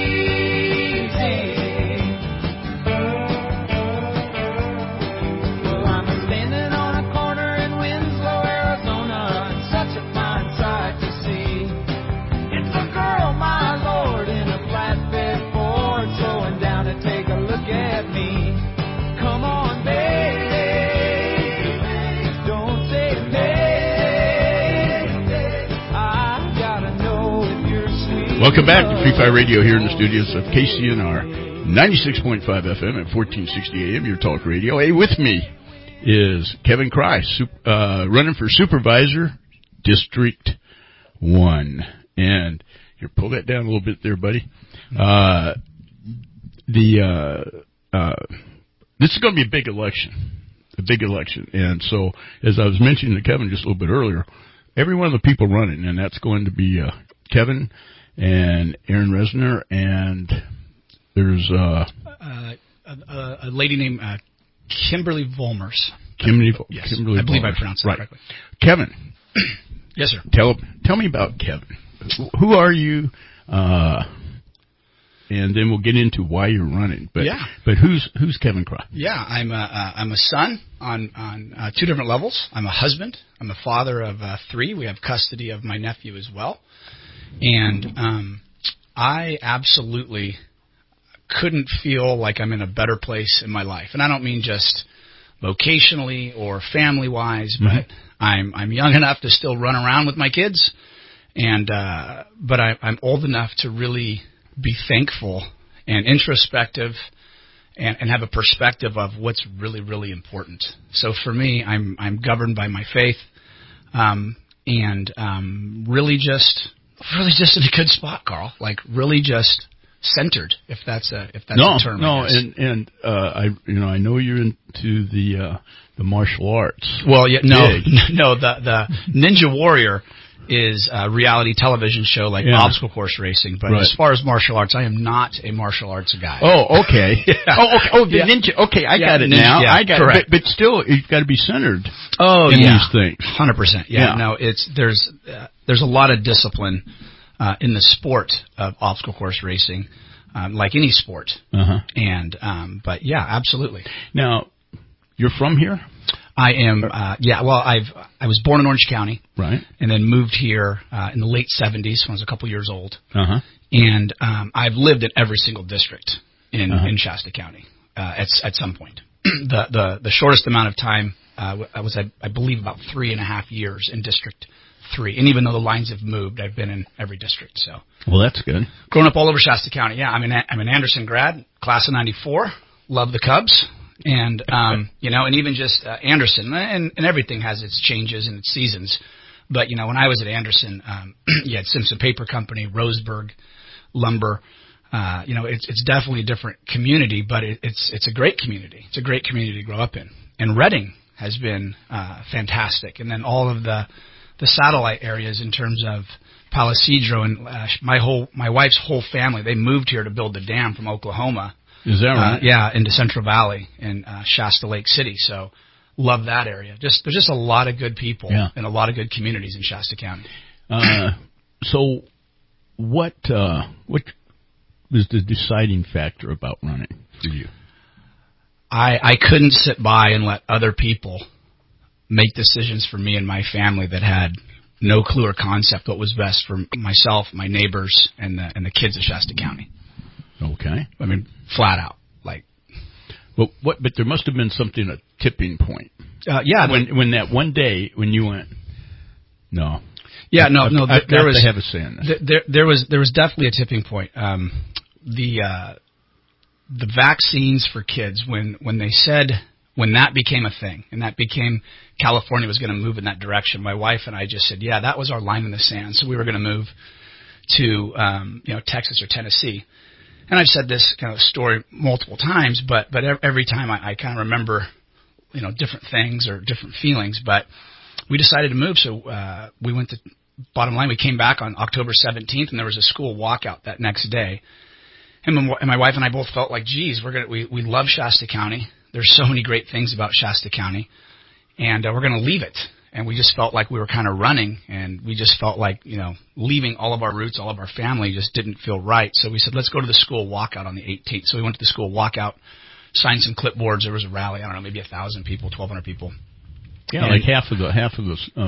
Well, I'm standing on a corner in Winslow, Arizona. It's such a fine sight to see. Girl, my lord, in a flatbed Ford, slowing down to take a look at me. Come on, baby, don't say baby. I gotta know if you're sweet. Welcome back to Free Fire Radio here in the studios of KCNR 96.5 FM at 1460 AM, your talk radio. Hey, with me is Kevin Kreis, running for Supervisor, District 1. And here, pull that down a little bit there, buddy. this is going to be a big election. And so, as I was mentioning to Kevin just a little bit earlier, every one of the people running, and that's going to be Kevin and Aaron Resner, and there's a lady named Kimberly Volmers. Yes, Kimberly I believe Volmers. I pronounced that correctly. Kevin. Yes, sir. Tell me about Kevin. Who are you? And then we'll get into why you're running. But who's Kevin Cry? Yeah, I'm a son on two different levels. I'm a husband. I'm a father of 3. We have custody of my nephew as well. And I absolutely couldn't feel like I'm in a better place in my life. And I don't mean just vocationally or family-wise, but I'm young enough to still run around with my kids. And but I'm old enough to really be thankful and introspective and have a perspective of what's really, really important. So for me, I'm governed by my faith, and really just in a good spot, Carl. Like really just centered, if that's a term. No, I guess. and I know you're into the martial arts. Well, yeah, no, the Ninja Warrior is a reality television show like obstacle course racing. But as far as martial arts, I am not a martial arts guy. Oh, okay. The ninja. Okay, I got it ninja, now. I got correct. it. But still, you've got to be centered. Oh, in these things. 100%. Yeah. No, there's a lot of discipline in the sport of obstacle course racing, like any sport. And but yeah, absolutely. Now, you're from here? I am, well, I was born in Orange County. Right. And then moved here in the late 70s when I was a couple years old. And I've lived in every single district in Shasta County at some point. The shortest amount of time I was, I believe, about 3.5 years in District 3. And even though the lines have moved, I've been in every district. So. Well, that's good. Grown up all over Shasta County. Yeah, I'm an Anderson grad, class of '94. Love the Cubs. And, and even just Anderson, and everything has its changes and its seasons. But, when I was at Anderson, you had Simpson Paper Company, Roseburg, Lumber. It's definitely a different community, but it's a great community. It's a great community to grow up in. And Redding has been fantastic. And then all of the satellite areas in terms of Palisadro and my wife's whole family, they moved here to build the dam from Oklahoma. Is that right? Yeah, into Central Valley in Shasta Lake City. So love that area. There's just a lot of good people and a lot of good communities in Shasta County. So what was the deciding factor about running for you? I couldn't sit by and let other people make decisions for me and my family that had no clue or concept what was best for myself, my neighbors, and the kids of Shasta County. Okay. I mean, flat out, like. But there must have been something, a tipping point. When that one day when you went, no. Yeah, no. There was. I have a say on this. There was definitely a tipping point. The vaccines for kids when that became a thing and that became California was going to move in that direction. My wife and I just said, yeah, that was our line in the sand. So we were going to move to Texas or Tennessee. And I've said this kind of story multiple times, but every time I kind of remember, different things or different feelings. But we decided to move, so we went to. Bottom line, we came back on October 17th, and there was a school walkout that next day. And my wife and I both felt like, geez, we love Shasta County. There's so many great things about Shasta County, and we're going to leave it. And we just felt like we were kind of running, and we just felt like, leaving all of our roots, all of our family just didn't feel right. So we said, let's go to the school walkout on the 18th. So we went to the school walkout, signed some clipboards. There was a rally, I don't know, maybe 1,000 people, 1,200 people. Yeah, and like half of the. Half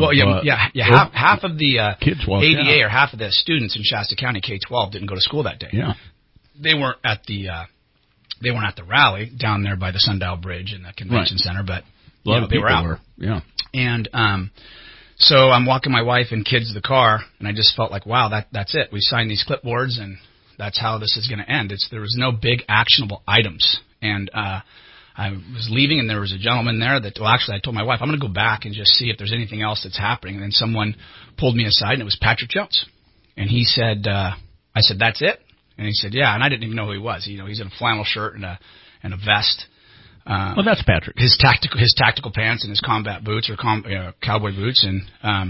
of the kids ADA out. or half of the students in Shasta County K-12 didn't go to school that day. Yeah, they weren't at the rally down there by the Sundial Bridge in the convention center, but a lot of they were out. Yeah, and so I'm walking my wife and kids to the car, and I just felt like, wow, that's it. We signed these clipboards, and that's how this is going to end. There was no big actionable items, and I was leaving, and there was a gentleman there that, actually, I told my wife, I'm going to go back and just see if there's anything else that's happening. And then someone pulled me aside, and it was Patrick Jones. And he said, I said, that's it? And he said, yeah, and I didn't even know who he was. He's in a flannel shirt and a vest. Well, that's Patrick. His tactical pants and his combat boots or cowboy boots. And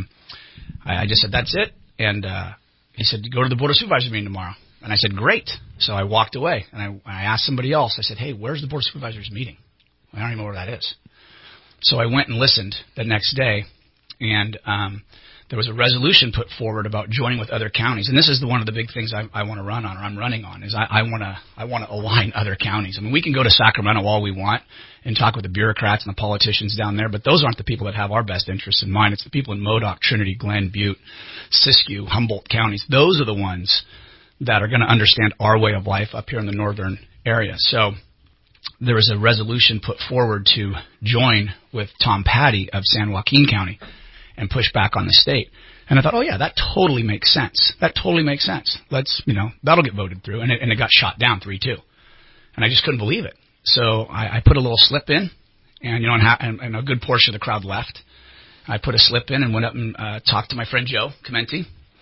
I just said, that's it. And he said, go to the Board of Supervisors meeting tomorrow. And I said, great. So I walked away, and I asked somebody else. I said, hey, where's the Board of Supervisors meeting? I don't even know where that is. So I went and listened the next day, and there was a resolution put forward about joining with other counties. And this is one of the big things I want to run on, or I'm running on, is I want to align other counties. I mean, we can go to Sacramento all we want and talk with the bureaucrats and the politicians down there, but those aren't the people that have our best interests in mind. It's the people in Modoc, Trinity, Glen, Butte, Siskiyou, Humboldt counties. Those are the ones that are going to understand our way of life up here in the northern area. So there was a resolution put forward to join with Tom Patty of San Joaquin County and push back on the state. And I thought, oh yeah, that totally makes sense. That totally makes sense. Let's, that'll get voted through. And it got shot down 3-2. And I just couldn't believe it. So I put a little slip in, and a good portion of the crowd left. I put a slip in and went up and talked to my friend Joe Comenti.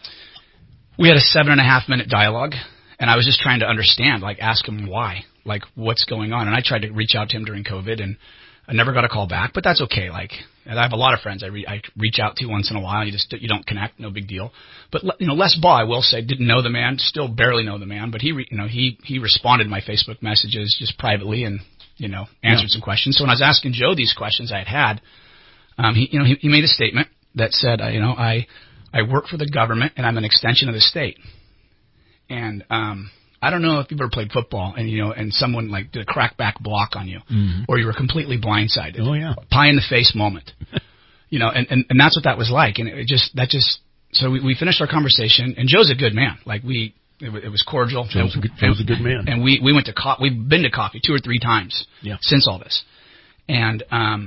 We had a 7.5-minute dialogue, and I was just trying to understand, ask him why, what's going on. And I tried to reach out to him during COVID, and I never got a call back, but that's okay. And I have a lot of friends I reach out to once in a while. You don't connect, no big deal. But Les Baugh, I will say, didn't know the man, still barely know the man, but he responded to my Facebook messages just privately and answered some questions. So when I was asking Joe these questions I had, he made a statement that said, I work for the government and I'm an extension of the state. And I don't know if you've ever played football and someone did a crackback block on you, or you were completely blindsided. Oh yeah, pie in the face moment. And that's what that was like. And so we finished our conversation, and Joe's a good man. It was cordial. Joe's a good man. And we went to we've been to coffee 2 or 3 times since all this, and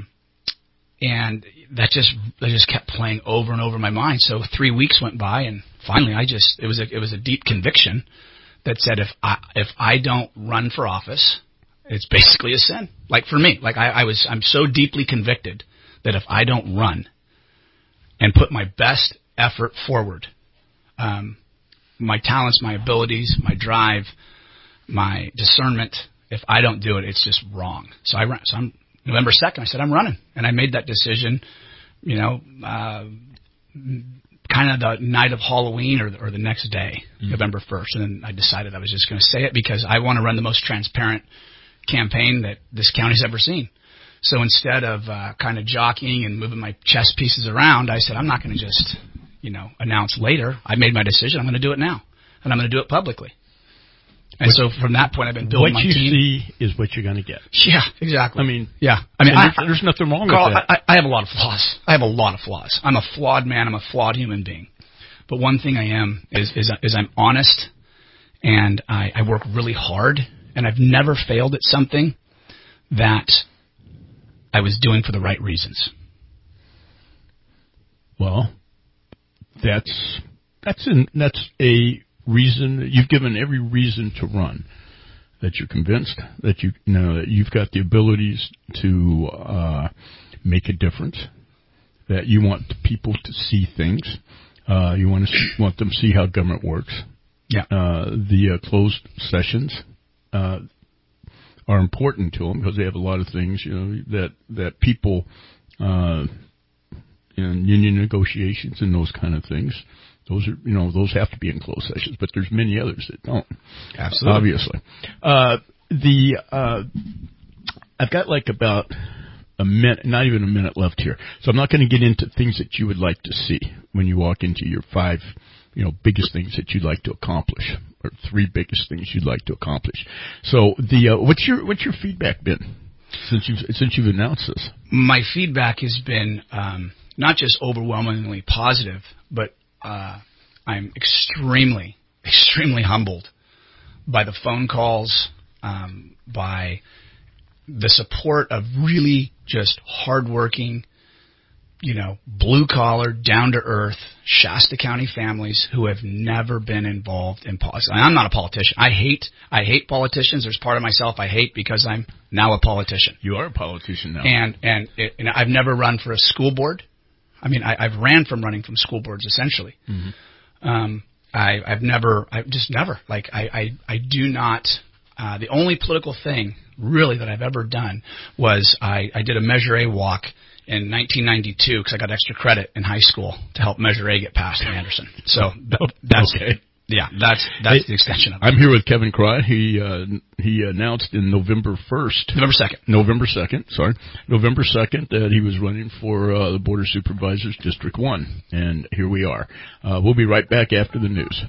that just kept playing over and over in my mind. So 3 weeks went by, and finally it was a deep conviction that said if I don't run for office, it's basically a sin. For me, I'm so deeply convicted that if I don't run and put my best effort forward, my talents, my abilities, my drive, my discernment, if I don't do it, it's just wrong. So I'm November 2nd, I said, I'm running. And I made that decision, kind of the night of Halloween or the next day, November 1st. And then I decided I was just going to say it because I want to run the most transparent campaign that this county's ever seen. So instead of kind of jockeying and moving my chess pieces around, I said, I'm not going to just, announce later. I made my decision. I'm going to do it now. And I'm going to do it publicly. And so from that point, I've been building my team. What you see is what you're going to get. Yeah, exactly. There's nothing wrong Carl, with that. I have a lot of flaws. I'm a flawed man. I'm a flawed human being. But one thing I am is I'm honest, and I work really hard, and I've never failed at something that I was doing for the right reasons. Well, that's a reason. You've given every reason to run. That you're convinced that that you've got the abilities to make a difference. That you want people to see things. You want them to see how government works. Yeah. The closed sessions are important to them because they have a lot of things that people in union negotiations and those kind of things. Those are, those have to be in closed sessions, but there's many others that don't. Absolutely. Obviously. I've got about a minute, not even a minute left here. So I'm not going to get into things that you would like to see when you walk into your 5, biggest things that you'd like to accomplish, or 3 biggest things you'd like to accomplish. So what's your feedback been since you've announced this? My feedback has been not just overwhelmingly positive, but I'm extremely, extremely humbled by the phone calls, by the support of really just hardworking, blue-collar, down-to-earth Shasta County families who have never been involved in politics. I'm not a politician. I hate politicians. There's part of myself I hate because I'm now a politician. You are a politician now. And I've never run for a school board. I mean, I've ran from running from school boards, essentially. Mm-hmm. I've just never, like, I do not, the only political thing really that I've ever done was I did a Measure A walk in 1992 because I got extra credit in high school to help Measure A get passed in Anderson. So that's okay. Yeah, that's the extension of it. I'm here with Kevin Cry. He announced in November 2nd, that he was running for the Board of Supervisors District 1. And here we are. We'll be right back after the news.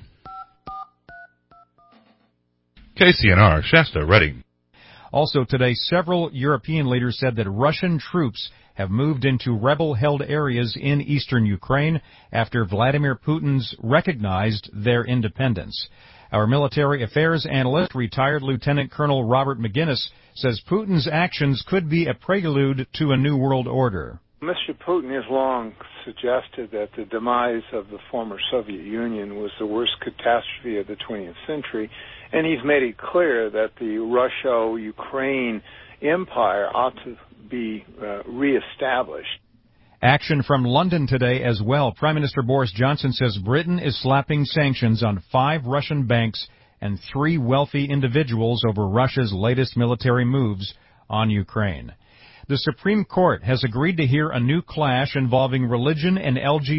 KCNR, Shasta, Reading. Also today, several European leaders said that Russian troops have moved into rebel-held areas in eastern Ukraine after Vladimir Putin's recognized their independence. Our military affairs analyst, retired Lieutenant Colonel Robert McGinnis, says Putin's actions could be a prelude to a new world order. Mr. Putin has long suggested that the demise of the former Soviet Union was the worst catastrophe of the 20th century, and he's made it clear that the Russia-Ukraine empire ought to be reestablished. Action from London today as well. Prime Minister Boris Johnson says Britain is slapping sanctions on 5 Russian banks and 3 wealthy individuals over Russia's latest military moves on Ukraine. The Supreme Court has agreed to hear a new clash involving religion and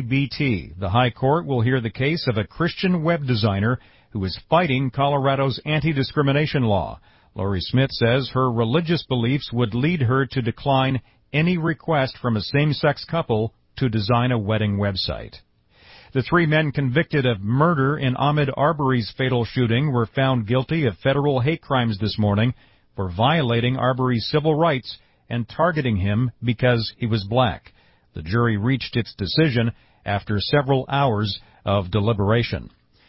LGBT. The High Court will hear the case of a Christian web designer who is fighting Colorado's anti-discrimination law. Lori Smith says her religious beliefs would lead her to decline any request from a same-sex couple to design a wedding website. The 3 men convicted of murder in Ahmaud Arbery's fatal shooting were found guilty of federal hate crimes this morning for violating Arbery's civil rights and targeting him because he was black. The jury reached its decision after several hours of deliberation.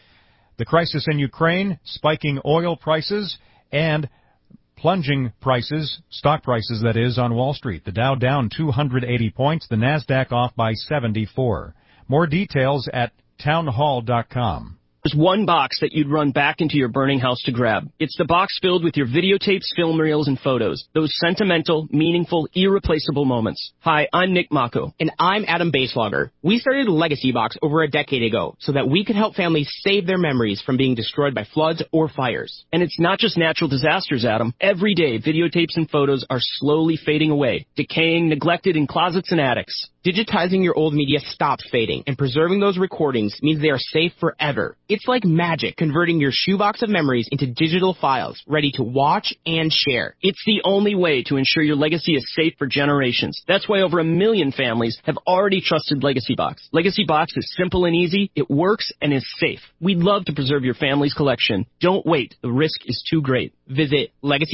The crisis in Ukraine, spiking oil prices, and plunging prices, stock prices that is, on Wall Street. The Dow down 280 points, the NASDAQ off by 74. More details at townhall.com. There's one box that you'd run back into your burning house to grab. It's the box filled with your videotapes, film reels, and photos. Those sentimental, meaningful, irreplaceable moments. Hi, I'm Nick Mako. And I'm Adam Baselogger. We started Legacy Box over a decade ago so that we could help families save their memories from being destroyed by floods or fires. And it's not just natural disasters, Adam. Every day, videotapes and photos are slowly fading away, decaying, neglected in closets and attics. Digitizing your old media stops fading, and preserving those recordings means they are safe forever. It's like magic, converting your shoebox of memories into digital files, ready to watch and share. It's the only way to ensure your legacy is safe for generations. That's why over 1 million families have already trusted Legacy Box. Legacy Box is simple and easy, it works, and is safe. We'd love to preserve your family's collection. Don't wait, the risk is too great. Visit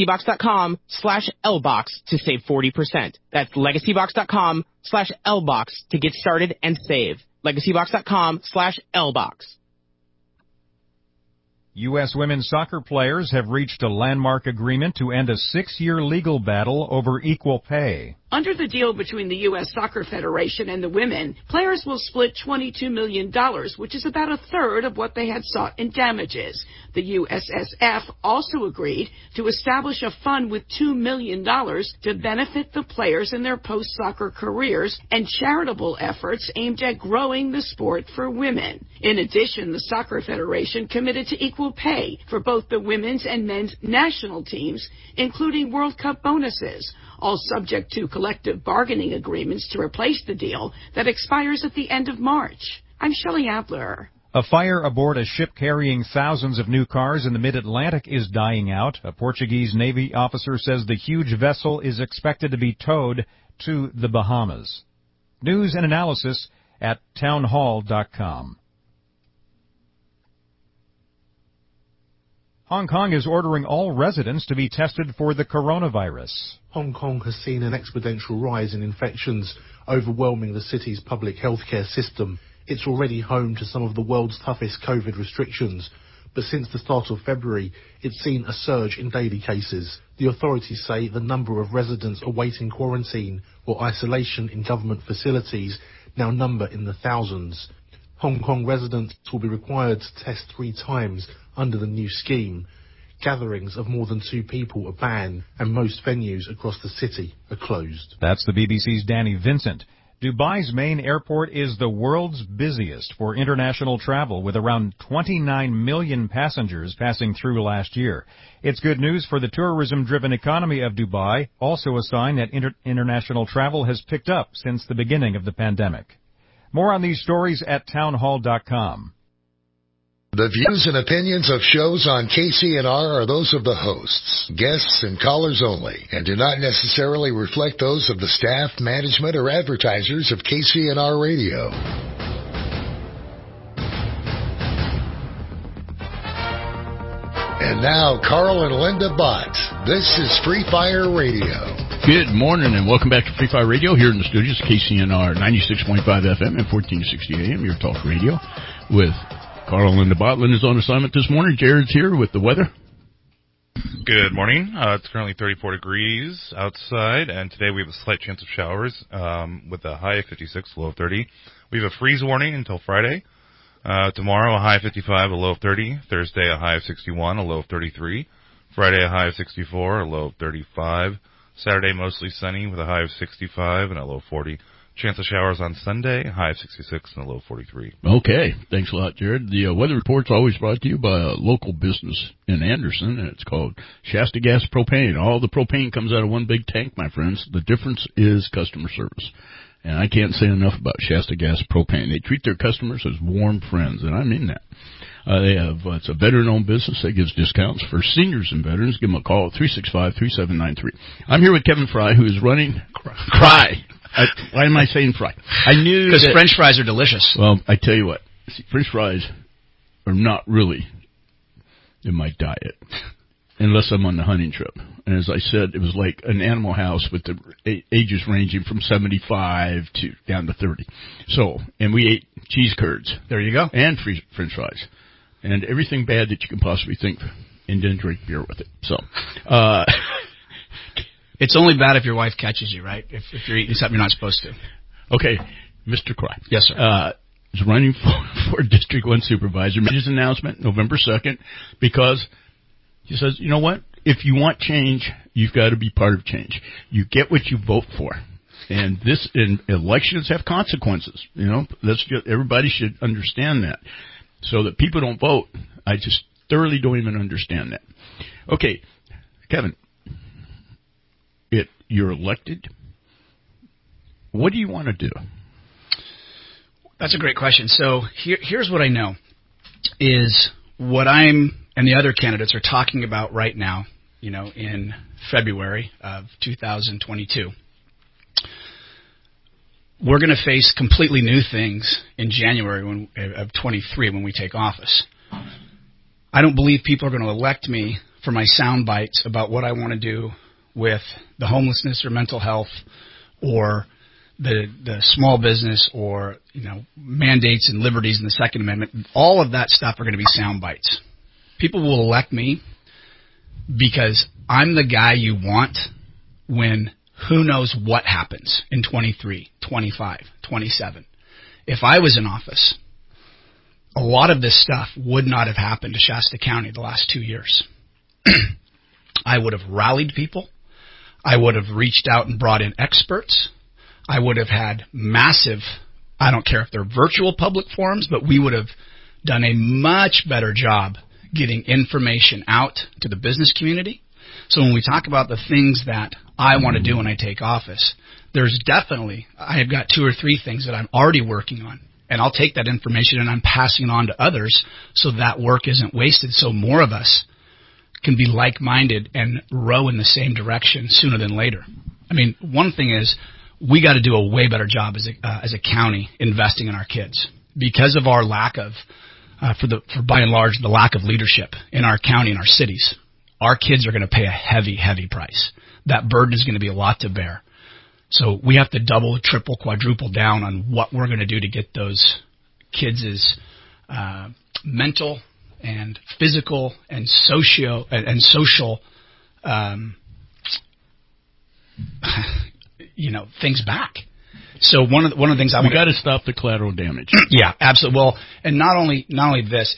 legacybox.com/LBox to save 40%. That's legacybox.com/LBox to get started and save. legacybox.com/LBox. U.S. women's soccer players have reached a landmark agreement to end a 6-year legal battle over equal pay. Under the deal between the U.S. Soccer Federation and the women, players will split $22 million, which is about a third of what they had sought in damages. The USSF also agreed to establish a fund with $2 million to benefit the players in their post-soccer careers and charitable efforts aimed at growing the sport for women. In addition, the Soccer Federation committed to equal pay for both the women's and men's national teams, including World Cup bonuses, all subject to collective bargaining agreements to replace the deal that expires at the end of March. I'm Shelley Adler. A fire aboard a ship carrying thousands of new cars in the mid-Atlantic is dying out. A Portuguese Navy officer says the huge vessel is expected to be towed to the Bahamas. News and analysis at townhall.com. Hong Kong is ordering all residents to be tested for the coronavirus. Hong Kong has seen an exponential rise in infections, overwhelming the city's public healthcare system. It's already home to some of the world's toughest COVID restrictions, but since the start of February, it's seen a surge in daily cases. The authorities say the number of residents awaiting quarantine or isolation in government facilities now number in the thousands. Hong Kong residents will be required to test 3 times under the new scheme. Gatherings of more than 2 people are banned, and most venues across the city are closed. That's the BBC's Danny Vincent. Dubai's main airport is the world's busiest for international travel, with around 29 million passengers passing through last year. It's good news for the tourism-driven economy of Dubai, also a sign that international travel has picked up since the beginning of the pandemic. More on these stories at townhall.com. The views and opinions of shows on KCNR are those of the hosts, guests, and callers only, and do not necessarily reflect those of the staff, management, or advertisers of KCNR Radio. And now, Carl and Linda Bott. This is Free Fire Radio. Good morning and welcome back to Free Fire Radio here in the studios, KCNR 96.5 FM and 1460 AM, your talk radio with Carl and Linda Bott. Linda's on assignment this morning. Jared's here with the weather. Good morning. It's currently 34 degrees outside, and today we have a slight chance of showers with a high of 56, low of 30. We have a freeze warning until Friday. Tomorrow, a high of 55, a low of 30. Thursday, a high of 61, a low of 33. Friday, a high of 64, a low of 35. Saturday, mostly sunny with a high of 65 and a low of 40. Chance of showers on Sunday, high of 66 and a low of 43. Okay. Thanks a lot, Jared. The weather report's always brought to you by a local business in Anderson, and it's called Shasta Gas Propane. All the propane comes out of one big tank, my friends. The difference is customer service. And I can't say enough about Shasta Gas Propane. They treat their customers as warm friends, and I mean that. It's a veteran-owned business that gives discounts for seniors and veterans. Give them a call at 365-3793. I'm here with Kevin Fry, who is running Fry. Why am I saying fry? I knew because French fries are delicious. Well, I tell you what, French fries are not really in my diet unless I'm on the hunting trip. And as I said, it was like an Animal House with the ages ranging from 75 to down to 30. So, and we ate cheese curds. There you go. And French fries. And everything bad that you can possibly think, and then drink beer with it. So, it's only bad if your wife catches you, right? If you're eating something you're not supposed to. Okay, Mr. Cry. Yes, sir. Is running for District 1 Supervisor. Made his announcement November 2nd because he says, you know what? If you want change, you've got to be part of change. You get what you vote for. And elections have consequences. You know, everybody should understand that. So that people don't vote. I just thoroughly don't even understand that. Okay, Kevin. You're elected. What do you want to do? That's a great question. So here's what I know is what I'm and the other candidates are talking about right now, you know, in February of 2022. We're going to face completely new things in January of 23 when we take office. I don't believe people are going to elect me for my sound bites about what I want to do with the homelessness or mental health or the small business or, you know, mandates and liberties in the Second Amendment. All of that stuff are going to be sound bites. People will elect me because I'm the guy you want when who knows what happens in 23, 25, 27. If I was in office, a lot of this stuff would not have happened to Shasta County the last 2 years. I would have rallied people. I would have reached out and brought in experts. I would have had massive, I don't care if they're virtual public forums, but we would have done a much better job getting information out to the business community. So when we talk about the things that I want to do when I take office, there's definitely, I have got 2 or 3 things that I'm already working on. And I'll take that information and I'm passing it on to others so that work isn't wasted, so more of us can be like-minded and row in the same direction sooner than later. I mean, one thing is we got to do a way better job as a county investing in our kids because of our lack of, for by and large, the lack of leadership in our county and our cities. Our kids are going to pay a heavy, heavy price. That burden is going to be a lot to bear. So we have to double, triple, quadruple down on what we're going to do to get those kids' mental and physical and social you know, things back. So one of the things we got to stop the collateral damage. Yeah, absolutely. Well, and not only this,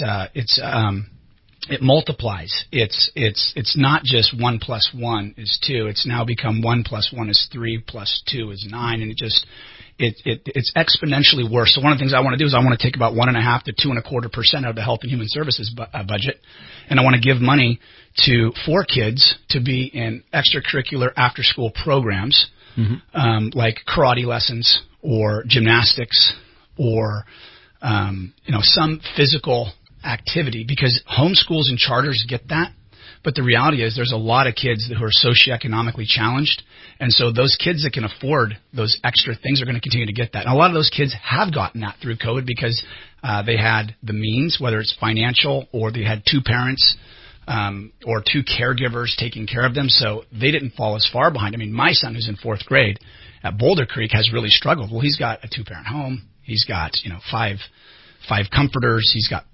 it multiplies. It's not just 1 + 1 is 2. It's now become 1 + 1 is 3 + 2 is 9, and it's exponentially worse. So one of the things I want to do is I want to take about 1.5% to 2.25% of the Health and Human Services budget, and I want to give money for kids to be in extracurricular after-school programs, like karate lessons or gymnastics or some physical activity, because homeschools and charters get that. But the reality is there's a lot of kids who are socioeconomically challenged, and so those kids that can afford those extra things are going to continue to get that. And a lot of those kids have gotten that through COVID because they had the means, whether it's financial or they had two parents or two caregivers taking care of them, so they didn't fall as far behind. I mean, my son, who's in 4th grade at Boulder Creek, has really struggled. Well, he's got a 2-parent home. He's got, five comforters. He's got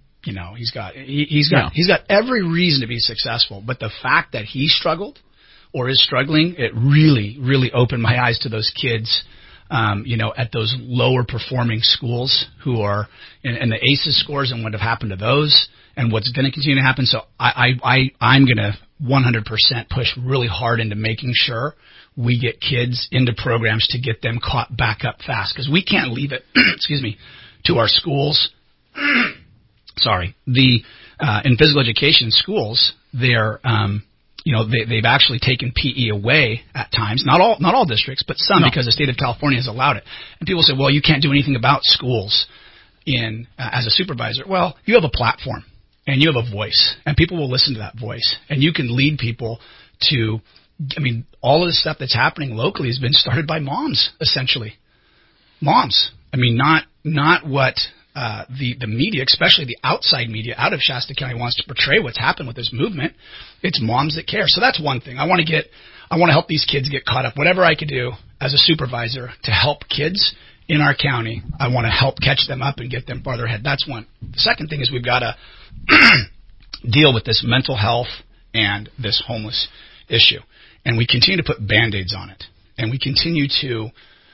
every reason to be successful. But the fact that he struggled or is struggling, it really, really opened my eyes to those kids, at those lower performing schools who are, and the ACEs scores and what have happened to those and what's going to continue to happen. So I'm going to 100% push really hard into making sure we get kids into programs to get them caught back up fast, because we can't leave it, to our schools. Sorry, in physical education schools, they're, they've actually taken PE away at times. Not all districts, but some, because the state of California has allowed it. And people say, well, you can't do anything about schools as a supervisor. Well, you have a platform and you have a voice, and people will listen to that voice, and you can lead people to. I mean, all of the stuff that's happening locally has been started by moms, essentially. Moms. I mean, not what the media, especially the outside media out of Shasta County, wants to portray what's happened with this movement. It's moms that care. So that's one thing. I want to help these kids get caught up. Whatever I could do as a supervisor to help kids in our county, I want to help catch them up and get them farther ahead. That's one. The second thing is we've got to deal with this mental health and this homeless issue. And we continue to put Band-Aids on it. And we continue to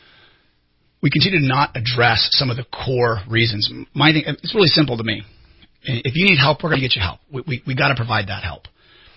not address some of the core reasons. My thing, it's really simple to me. If you need help, we're going to get you help. We got to provide that help.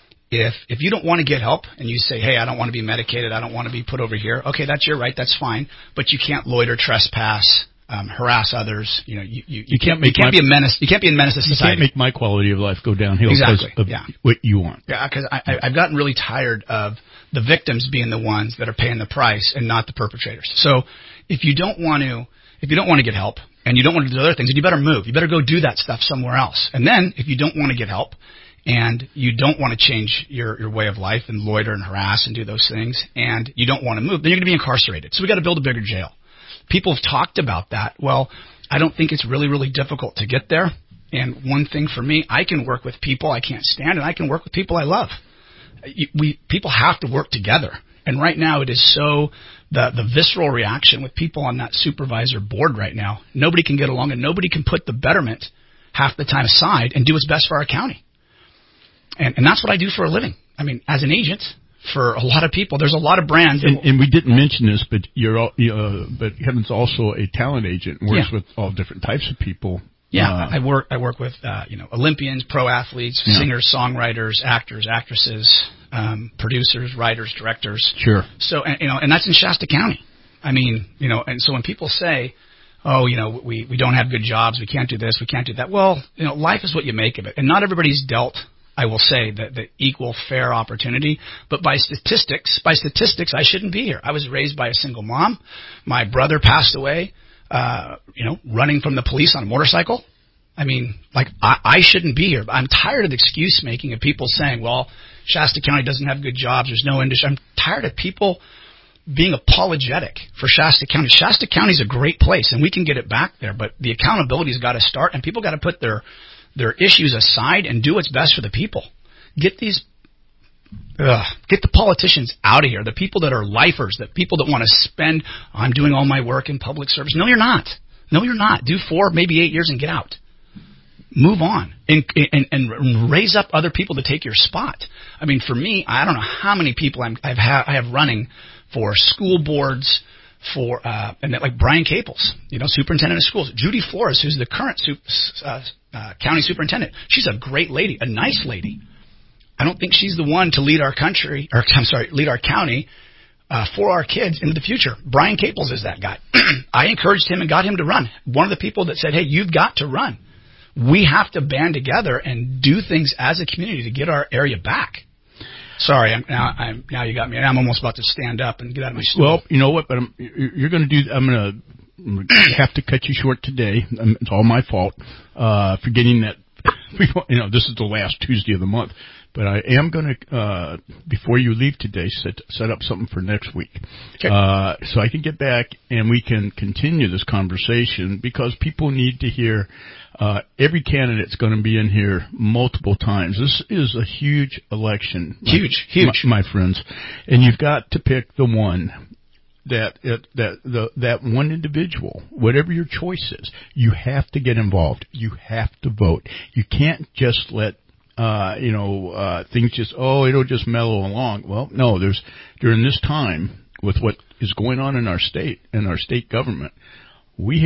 If you don't want to get help and you say, hey, I don't want to be medicated, I don't want to be put over here, okay, that's your right, that's fine. But you can't loiter, trespass, harass others. You can't be a menace. You can't be a menace to society. You can't make my quality of life go downhill exactly. because of what you want. Yeah, because I've gotten really tired of the victims being the ones that are paying the price and not the perpetrators. So if you don't want to get help and you don't want to do other things, then you better move. You better go do that stuff somewhere else. And then if you don't want to get help and you don't want to change your way of life and loiter and harass and do those things, and you don't want to move, then you're going to be incarcerated. So we got to build a bigger jail. People have talked about that. Well, I don't think it's really, really difficult to get there. And one thing for me, I can work with people I can't stand, and I can work with people I love. People have to work together. And right now it is so, the visceral reaction with people on that supervisor board right now, nobody can get along and nobody can put the betterment half the time aside and do what's best for our county. And that's what I do for a living. I mean, as an agent, for a lot of people, there's a lot of brands. And we didn't mention this, but but Kevin's also a talent agent and works with all different types of people. Yeah, I work with Olympians, pro athletes, singers, songwriters, actors, actresses, producers, writers, directors. Sure. So and that's in Shasta County. I mean, and so when people say, oh, we don't have good jobs, we can't do this, we can't do that. Well, life is what you make of it, and not everybody's dealt, I will say, the equal, fair opportunity. But by statistics, I shouldn't be here. I was raised by a single mom. My brother passed away, running from the police on a motorcycle. I mean, I shouldn't be here. I'm tired of the excuse making of people saying, well, Shasta County doesn't have good jobs, there's no industry. I'm tired of people being apologetic for Shasta County. Shasta County is a great place, and we can get it back there. But the accountability's got to start, and people got to put their issues aside and do what's best for the people. Get the politicians out of here. The people that are lifers, the people that want to spend, I'm doing all my work in public service. No, you're not. No, you're not. Do 4, maybe 8 years and get out. Move on and raise up other people to take your spot. I mean, for me, I don't know how many people I have running for school boards, and like Brian Caples, superintendent of schools. Judy Flores, who's the current county superintendent. She's a great lady, a nice lady. I don't think she's the one to lead our country, lead our county for our kids into the future. Brian Caples is that guy. I encouraged him and got him to run. One of the people that said, hey, you've got to run. We have to band together and do things as a community to get our area back. Sorry, now you got me. I'm almost about to stand up and get out of my stool. Well, you know what? But you're going to do. I'm going to have to cut you short today. It's all my fault for getting that. This is the last Tuesday of the month. But I am going to, before you leave today, set up something for next week. Okay. So I can get back and we can continue this conversation because people need to hear every candidate's going to be in here multiple times. This is a huge election. Huge. My friends. And you've got to pick the one that one individual, whatever your choice is, you have to get involved. You have to vote. You can't just let things it'll just mellow along. Well, no, during this time with what is going on in our state and our state government, they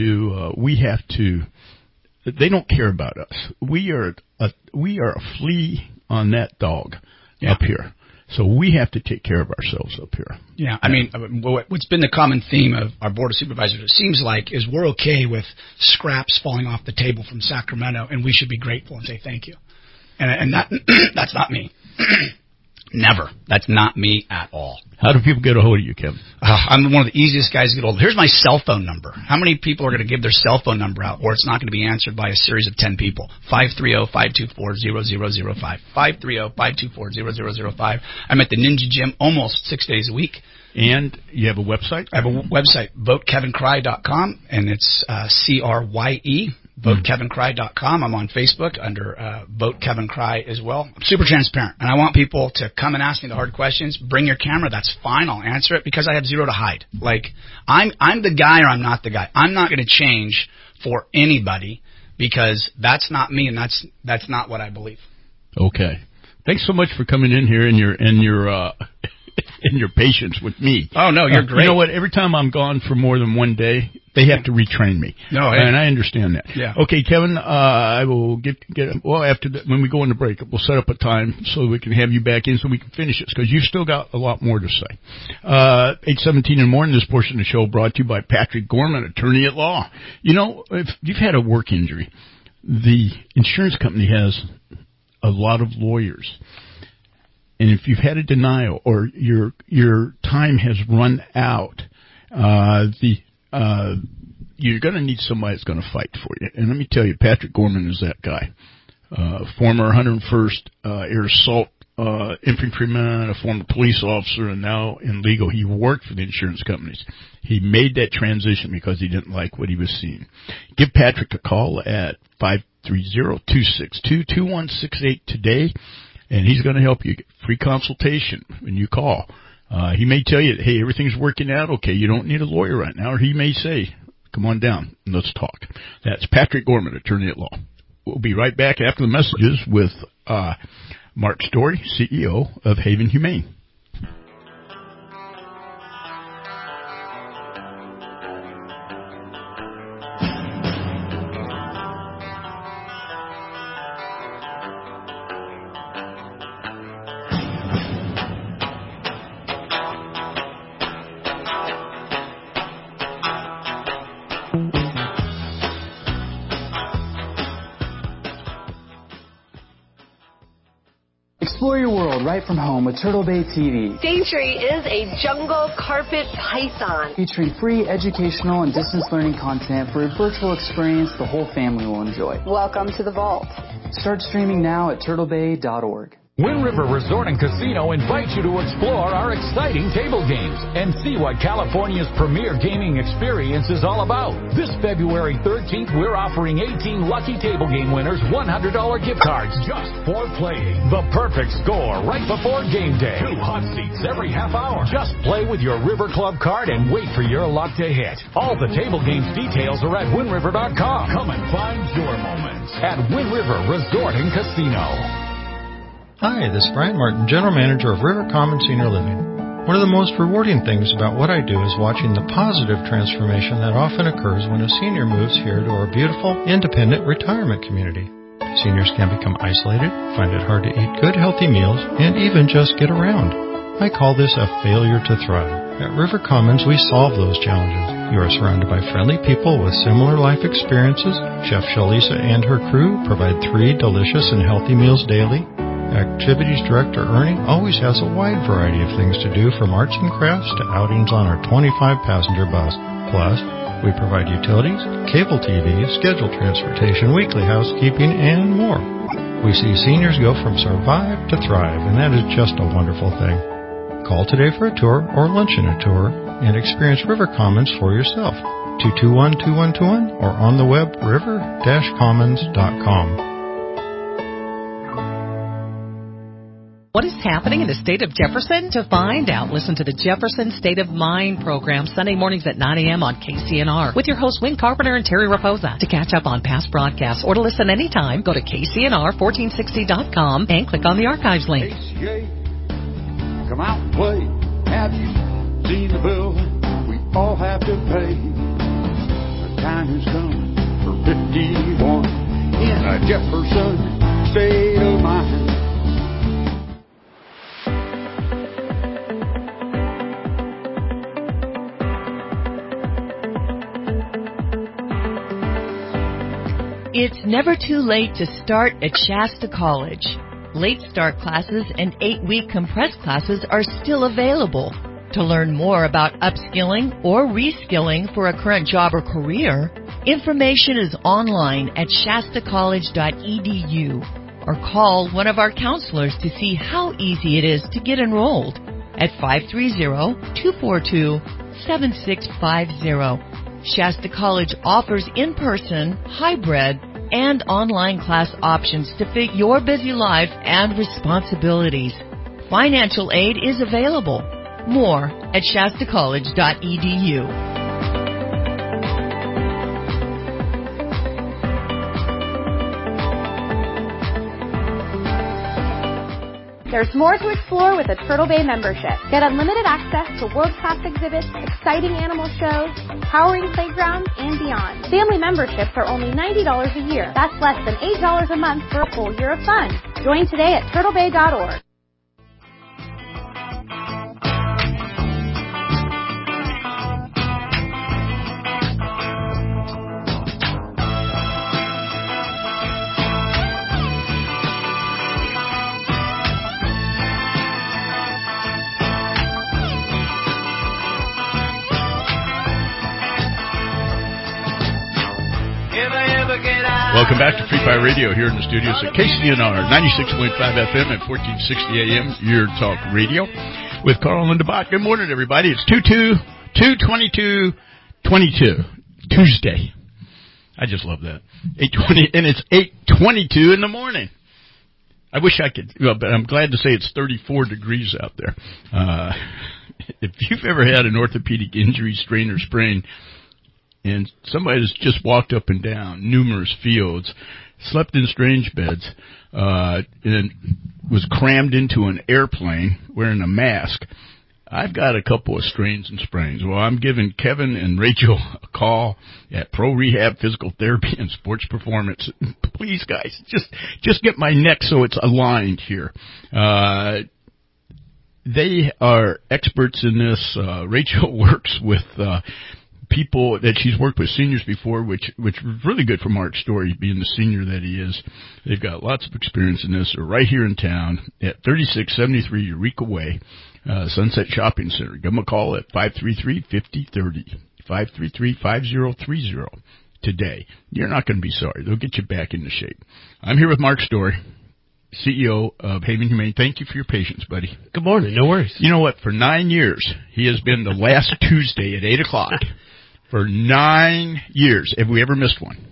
don't care about us. We are a flea on that dog up here. So we have to take care of ourselves up here. Yeah, I mean, what's been the common theme of our Board of Supervisors, it seems like, is we're okay with scraps falling off the table from Sacramento, and we should be grateful and say thank you. And that's not me. Never. That's not me at all. How do people get a hold of you, Kevin? I'm one of the easiest guys to get a hold of. Here's my cell phone number. How many people are going to give their cell phone number out, or it's not going to be answered by a series of 10 people? 530-524-0005. 530-524-0005. I'm at the Ninja Gym almost 6 days a week. And you have a website? I have a website, votekevincry.com, and it's CRYE. VoteKevinCry.com. I'm on Facebook under Vote Kevin Cry as well. I'm super transparent, and I want people to come and ask me the hard questions. Bring your camera. That's fine. I'll answer it because I have zero to hide. Like, I'm the guy or I'm not the guy. I'm not going to change for anybody because that's not me, and that's not what I believe. Okay. Thanks so much for coming in here and your patience with me. Oh, no, you're great. You know what? Every time I'm gone for more than one day, they have to retrain me. No, and I understand that. Yeah. Okay, Kevin, I will after that, when we go into break, we'll set up a time so we can have you back in so we can finish this because you've still got a lot more to say. 8:17 in the morning, this portion of the show brought to you by Patrick Gorman, attorney at law. You know, if you've had a work injury, the insurance company has a lot of lawyers. And if you've had a denial or your time has run out, you're going to need somebody that's going to fight for you. And let me tell you, Patrick Gorman is that guy. Former 101st Air Assault infantryman, a former police officer, and now in legal. He worked for the insurance companies. He made that transition because he didn't like what he was seeing. Give Patrick a call at 530-262-2168 today. And he's going to help you get free consultation when you call. He may tell you, hey, everything's working out okay. You don't need a lawyer right now. Or he may say, come on down and let's talk. That's Patrick Gorman, attorney at law. We'll be right back after the messages with Mark Story, CEO of Haven Humane. Explore your world right from home with Turtle Bay TV. Daintree is a jungle carpet python. Featuring free educational and distance learning content for a virtual experience the whole family will enjoy. Welcome to the vault. Start streaming now at turtlebay.org. Wind River Resort and Casino invites you to explore our exciting table games and see what California's premier gaming experience is all about. This February 13th, we're offering 18 lucky table game winners $100 gift cards just for playing. The perfect score right before game day. 2 hot seats every half hour. Just play with your River Club card and wait for your luck to hit. All the table games details are at windriver.com. Come and find your moments at Wind River Resort and Casino. Hi, this is Brian Martin, General Manager of River Common Senior Living. One of the most rewarding things about what I do is watching the positive transformation that often occurs when a senior moves here to our beautiful, independent retirement community. Seniors can become isolated, find it hard to eat good, healthy meals, and even just get around. I call this a failure to thrive. At River Commons, we solve those challenges. You are surrounded by friendly people with similar life experiences. Chef Shalisa and her crew provide 3 delicious and healthy meals daily. Activities Director Ernie always has a wide variety of things to do, from arts and crafts to outings on our 25-passenger bus. Plus, we provide utilities, cable TV, scheduled transportation, weekly housekeeping, and more. We see seniors go from survive to thrive, and that is just a wonderful thing. Call today for a tour or luncheon a tour and experience River Commons for yourself. 221-2121 or on the web river-commons.com. What is happening in the state of Jefferson? To find out, listen to the Jefferson State of Mind program Sunday mornings at 9 a.m. on KCNR with your hosts Wayne Carpenter and Terry Raposa. To catch up on past broadcasts or to listen anytime, go to KCNR1460.com and click on the archives link. ACA, come out and play. Have you seen the bill we all have to pay? The time has come for 51 in a Jefferson State of Mind. It's never too late to start at Shasta College. Late start classes and 8-week compressed classes are still available. To learn more about upskilling or reskilling for a current job or career, information is online at shastacollege.edu or call one of our counselors to see how easy it is to get enrolled at 530-242-7650. Shasta College offers in-person, hybrid, and online class options to fit your busy life and responsibilities. Financial aid is available. More at shastacollege.edu. There's more to explore with a Turtle Bay membership. Get unlimited access to world-class exhibits, exciting animal shows, empowering playgrounds, and beyond. Family memberships are only $90 a year. That's less than $8 a month for a full year of fun. Join today at turtlebay.org. Welcome back to Free Fire Radio here in the studios at KCNR 96.5 FM and 1460 AM, your talk radio with Carl and Linda Bott. Good morning, everybody. It's 2/22/22, Tuesday. I just love that. 8:20, and it's 8:22 in the morning. I wish I could, but I'm glad to say it's 34 degrees out there. If you've ever had an orthopedic injury, strain, or sprain, and somebody has just walked up and down numerous fields, slept in strange beds, and was crammed into an airplane wearing a mask, I've got a couple of strains and sprains. Well, I'm giving Kevin and Rachel a call at Pro Rehab Physical Therapy and Sports Performance. Please, guys, just get my neck so it's aligned here. They are experts in this. Rachel works with people that she's worked with, seniors before, which was really good for Mark's story, being the senior that he is. They've got lots of experience in this. They're right here in town at 3673 Eureka Way, Sunset Shopping Center. Give them a call at 533-5030, 533-5030 today. You're not going to be sorry. They'll get you back into shape. I'm here with Mark Story, CEO of Haven Humane. Thank you for your patience, buddy. Good morning. No worries. You know what? For 9 years, he has been the last Tuesday at 8 o'clock. For 9 years. Have we ever missed one?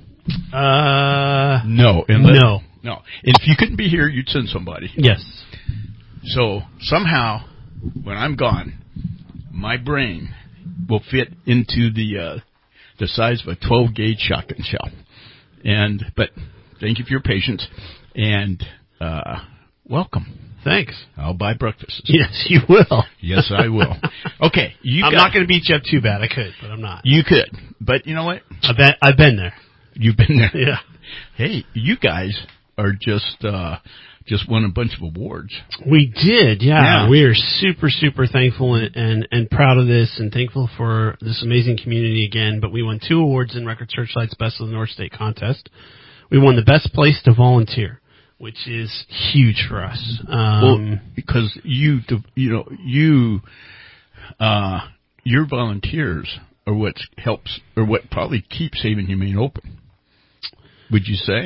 No. No. And if you couldn't be here, you'd send somebody. Yes. So somehow, when I'm gone, my brain will fit into the size of a 12-gauge shotgun shell. But thank you for your patience, and welcome. Thanks. I'll buy breakfast. Yes, you will. Yes, I will. Okay. I'm not going to beat you up too bad. I could, but I'm not. You could. But you know what? I've been there. You've been there? Yeah. Hey, you guys are just just won a bunch of awards. We did, yeah. We are super, super thankful and proud of this and thankful for this amazing community again. But we won 2 awards in Record Searchlight's Best of the North State contest. We won the Best Place to Volunteer, which is huge for us. Because your volunteers are what helps, or what probably keeps Haven Humane open. Would you say?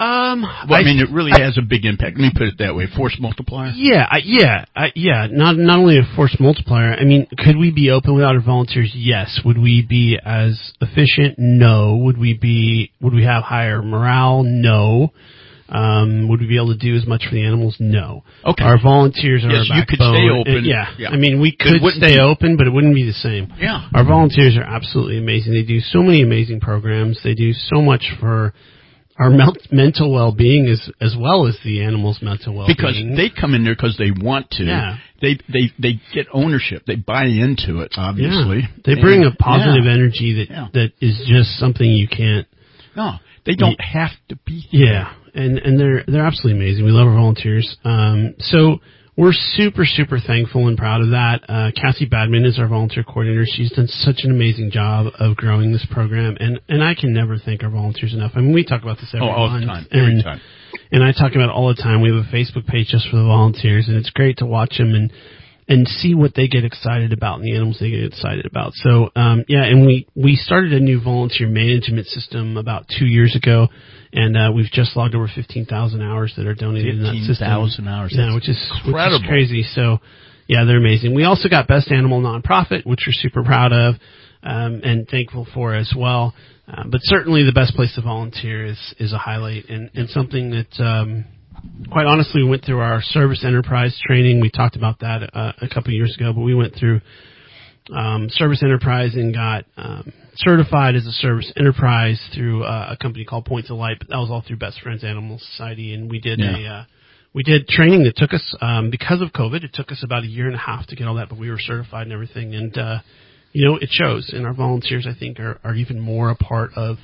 It really has a big impact. Let me put it that way. Force multiplier? Yeah. Not only a force multiplier. I mean, could we be open without our volunteers? Yes. Would we be as efficient? No. Would we have higher morale? No. Would we be able to do as much for the animals? No. Okay. Our volunteers are our backbone. You could stay open. Yeah. I mean, we could stay open, but it wouldn't be the same. Yeah. Our volunteers are absolutely amazing. They do so many amazing programs. They do so much for our mental well-being as well as the animals' mental well-being. Because they come in there because they want to. Yeah. They get ownership. They buy into it, obviously. Yeah. They bring a positive energy that is just something you can't. No, they don't have to be there. Yeah, and they're absolutely amazing. We love our volunteers. So we're super, super thankful and proud of that. Cassie Badman is our volunteer coordinator. She's done such an amazing job of growing this program, and I can never thank our volunteers enough. I mean, we talk about this every month. Every time. And I talk about it all the time. We have a Facebook page just for the volunteers, and it's great to watch them and see what they get excited about and the animals they get excited about. So, and we started a new volunteer management system about 2 years ago, and we've just logged over 15,000 hours that are donated in that system. 15,000 hours. Yeah, which is crazy. So, yeah, they're amazing. We also got Best Animal Nonprofit, which we're super proud of, and thankful for as well. But certainly the Best Place to Volunteer is a highlight and something that, quite honestly, we went through our service enterprise training. We talked about that a couple of years ago, but we went through service enterprise and got certified as a service enterprise through a company called Points of Light. But that was all through Best Friends Animal Society, and we did we did training that took us because of COVID. It took us about a year and a half to get all that, but we were certified and everything, and it shows. And our volunteers, I think, are even more a part of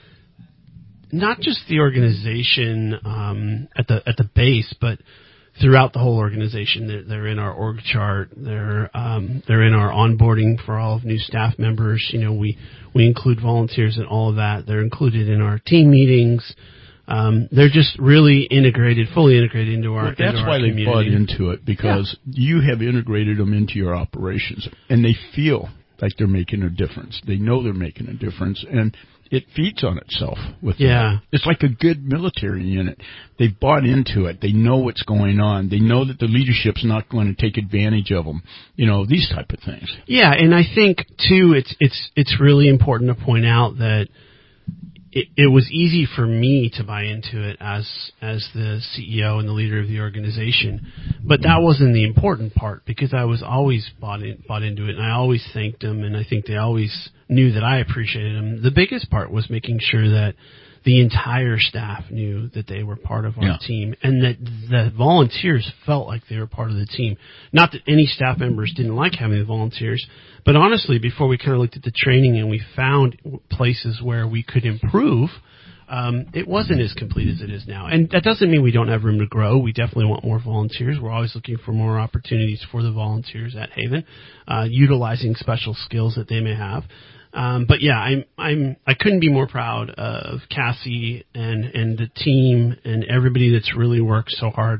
not just the organization at the base, but throughout the whole organization. They're in our org chart. They're in our onboarding for all of new staff members. We include volunteers in all of that. They're included in our team meetings. They're just really fully integrated into our community. That's why they bought into it, because you have integrated them into your operations, and they feel like they're making a difference. They know they're making a difference, and it feeds on itself with them. It's like a good military unit. They bought into it. They know what's going on. They know that the leadership's not going to take advantage of them. These type of things. Yeah, and I think too, it's really important to point out that it was easy for me to buy into it as the CEO and the leader of the organization, but that wasn't the important part, because I was always bought into it, and I always thanked them, and I think they always knew that I appreciated them. The biggest part was making sure that the entire staff knew that they were part of our team, and that the volunteers felt like they were part of the team. Not that any staff members didn't like having the volunteers, but honestly, before we kind of looked at the training and we found places where we could improve, it wasn't as complete as it is now. And that doesn't mean we don't have room to grow. We definitely want more volunteers. We're always looking for more opportunities for the volunteers at Haven, utilizing special skills that they may have. But yeah, I couldn't be more proud of Cassie and the team and everybody that's really worked so hard,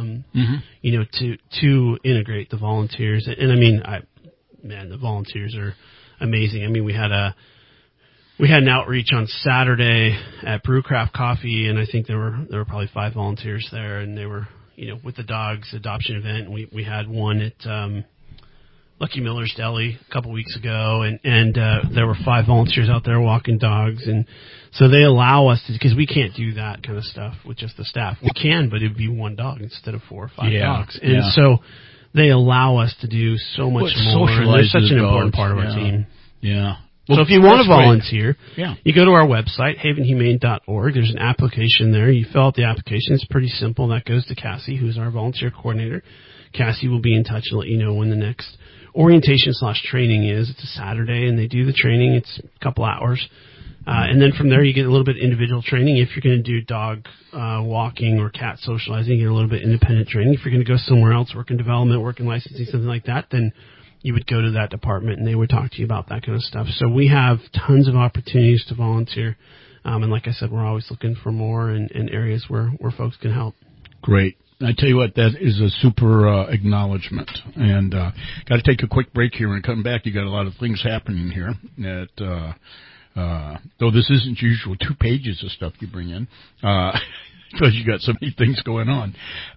to integrate the volunteers. And I mean, the volunteers are amazing. I mean, we had an outreach on Saturday at Brewcraft Coffee, and I think there were probably 5 volunteers there, and they were, with the dogs adoption event. And we had one at, Lucky Miller's Deli a couple weeks ago, and there were 5 volunteers out there walking dogs, and so they allow us to, because we can't do that kind of stuff with just the staff. We can, but it'd be 1 dog instead of 4 or 5 dogs, and so they allow us to do so much more. And they're such an important part of our team. Yeah. Well, so if you want to volunteer, you go to our website, havenhumane.org. There's an application there. You fill out the application. It's pretty simple. That goes to Cassie, who's our volunteer coordinator. Cassie will be in touch and let you know when the next orientation/training is. It's a Saturday, and they do the training. It's a couple hours. And then from there, you get a little bit of individual training. If you're going to do dog walking or cat socializing, you get a little bit of independent training. If you're going to go somewhere else, work in development, work in licensing, something like that, then you would go to that department and they would talk to you about that kind of stuff. So we have tons of opportunities to volunteer. And like I said, we're always looking for more in areas where folks can help. Great. I tell you what, that is a super acknowledgement. And got to take a quick break here and come back. You got a lot of things happening here. That though this isn't usual 2 pages of stuff you bring in, because you got so many things going on.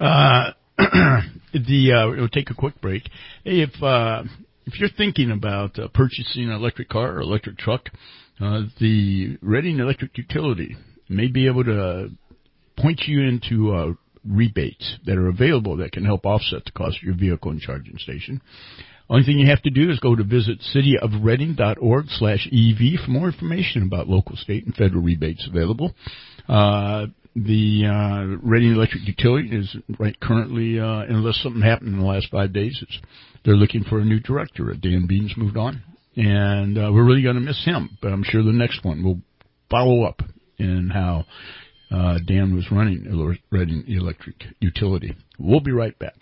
We'll take a quick break. Hey, if you're thinking about purchasing an electric car or electric truck, the Reading Electric Utility may be able to point you into rebates that are available that can help offset the cost of your vehicle and charging station. Only thing you have to do is go to visit cityofreading.org/EV for more information about local, state, and federal rebates available. The Reading Electric Utility is currently, unless something happened in the last 5 days, they're looking for a new director. Dan Bean's moved on, and we're really going to miss him. But I'm sure the next one will follow up in how Dan was running Reading Electric Utility. We'll be right back.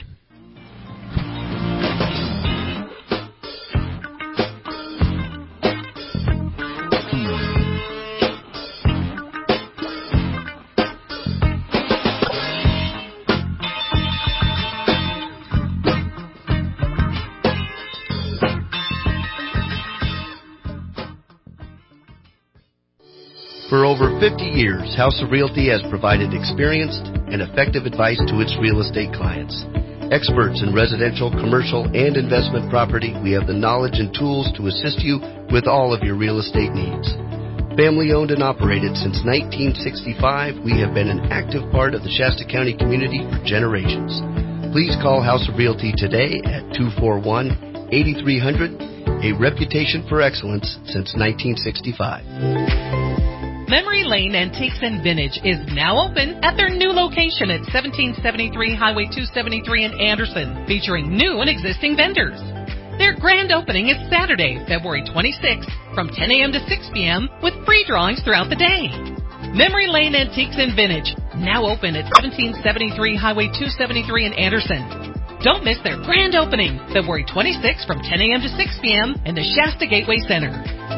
For over 50 years, House of Realty has provided experienced and effective advice to its real estate clients. Experts in residential, commercial, and investment property, we have the knowledge and tools to assist you with all of your real estate needs. Family owned and operated since 1965, we have been an active part of the Shasta County community for generations. Please call House of Realty today at 241-8300, a reputation for excellence since 1965. Memory Lane Antiques and Vintage is now open at their new location at 1773 Highway 273 in Anderson, featuring new and existing vendors. Their grand opening is Saturday, February 26th from 10 a.m. to 6 p.m. with free drawings throughout the day. Memory Lane Antiques and Vintage, now open at 1773 Highway 273 in Anderson. Don't miss their grand opening, February 26th from 10 a.m. to 6 p.m. in the Shasta Gateway Center.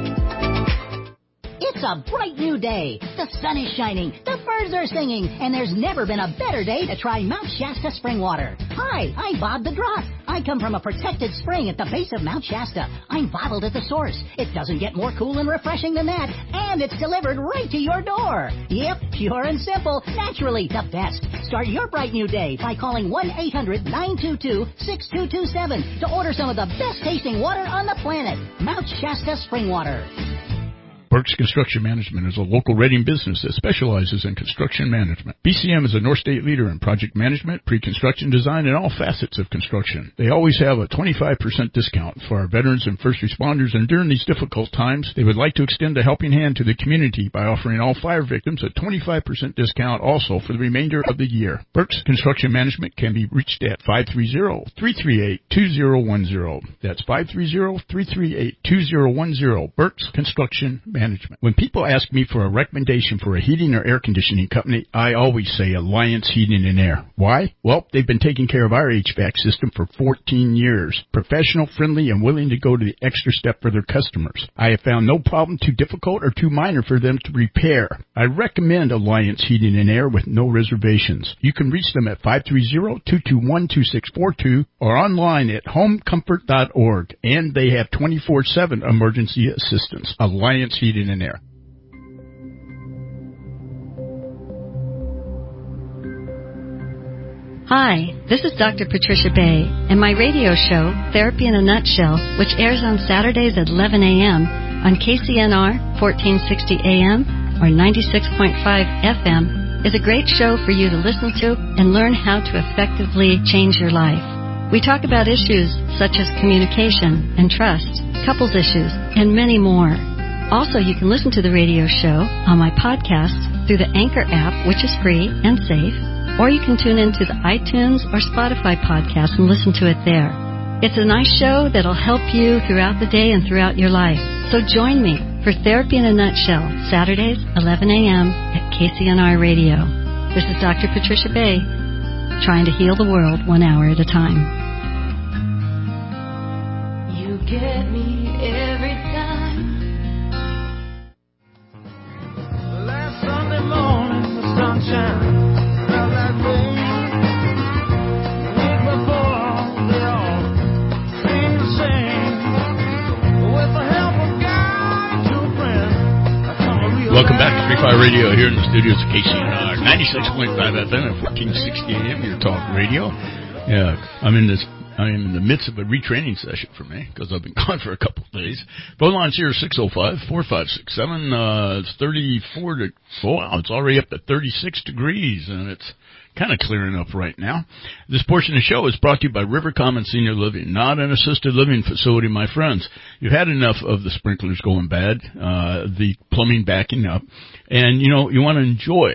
It's a bright new day. The sun is shining, the birds are singing, and there's never been a better day to try Mount Shasta spring water. Hi, I'm Bob the Drop. I come from a protected spring at the base of Mount Shasta. I'm bottled at the source. It doesn't get more cool and refreshing than that, and it's delivered right to your door. Yep, pure and simple, naturally the best. Start your bright new day by calling 1-800-922-6227 to order some of the best tasting water on the planet. Mount Shasta spring water. Burke's Construction Management is a local Reading business that specializes in construction management. BCM is a North State leader in project management, pre-construction design, and all facets of construction. They always have a 25% discount for our veterans and first responders, and during these difficult times, they would like to extend a helping hand to the community by offering all fire victims a 25% discount also for the remainder of the year. Burke's Construction Management can be reached at 530-338-2010. That's 530-338-2010. Burke's Construction Management. When people ask me for a recommendation for a heating or air conditioning company, I always say Alliance Heating and Air. Why? Well, they've been taking care of our HVAC system for 14 years. Professional, friendly, and willing to go to the extra step for their customers. I have found no problem too difficult or too minor for them to repair. I recommend Alliance Heating and Air with no reservations. You can reach them at 530-221-2642 or online at homecomfort.org. And they have 24/7 emergency assistance. Alliance Heating and Air. Hi, this is Dr. Patricia Bay, and my radio show, Therapy in a Nutshell, which airs on Saturdays at 11 a.m. on KCNR 1460 AM or 96.5 FM, is a great show for you to listen to and learn how to effectively change your life. We talk about issues such as communication and trust, couples issues, and many more. Also, you can listen to the radio show on my podcast through the Anchor app, which is free and safe, or you can tune into the iTunes or Spotify podcast and listen to it there. It's a nice show that'll help you throughout the day and throughout your life. So join me for Therapy in a Nutshell, Saturdays, 11 a.m. at KCNR Radio. This is Dr. Patricia Bay, trying to heal the world 1 hour at a time. You get me every time. Last Sunday morning, the sunshine felt like rain. The week before, they all seemed the same. With the help of God and two friends, I come to realize. Welcome back to Free Fire Radio here in the studios of KCNR 96.5 FM and 1460 AM, your talk radio. Yeah, I am in the midst of a retraining session for me because I've been gone for a couple of days. Phone line's here 605-4567. It's 34 to, wow, it's already up to 36 degrees and it's kind of clearing up right now. This portion of the show is brought to you by River Common Senior Living, not an assisted living facility, my friends. You've had enough of the sprinklers going bad, the plumbing backing up, and you want to enjoy,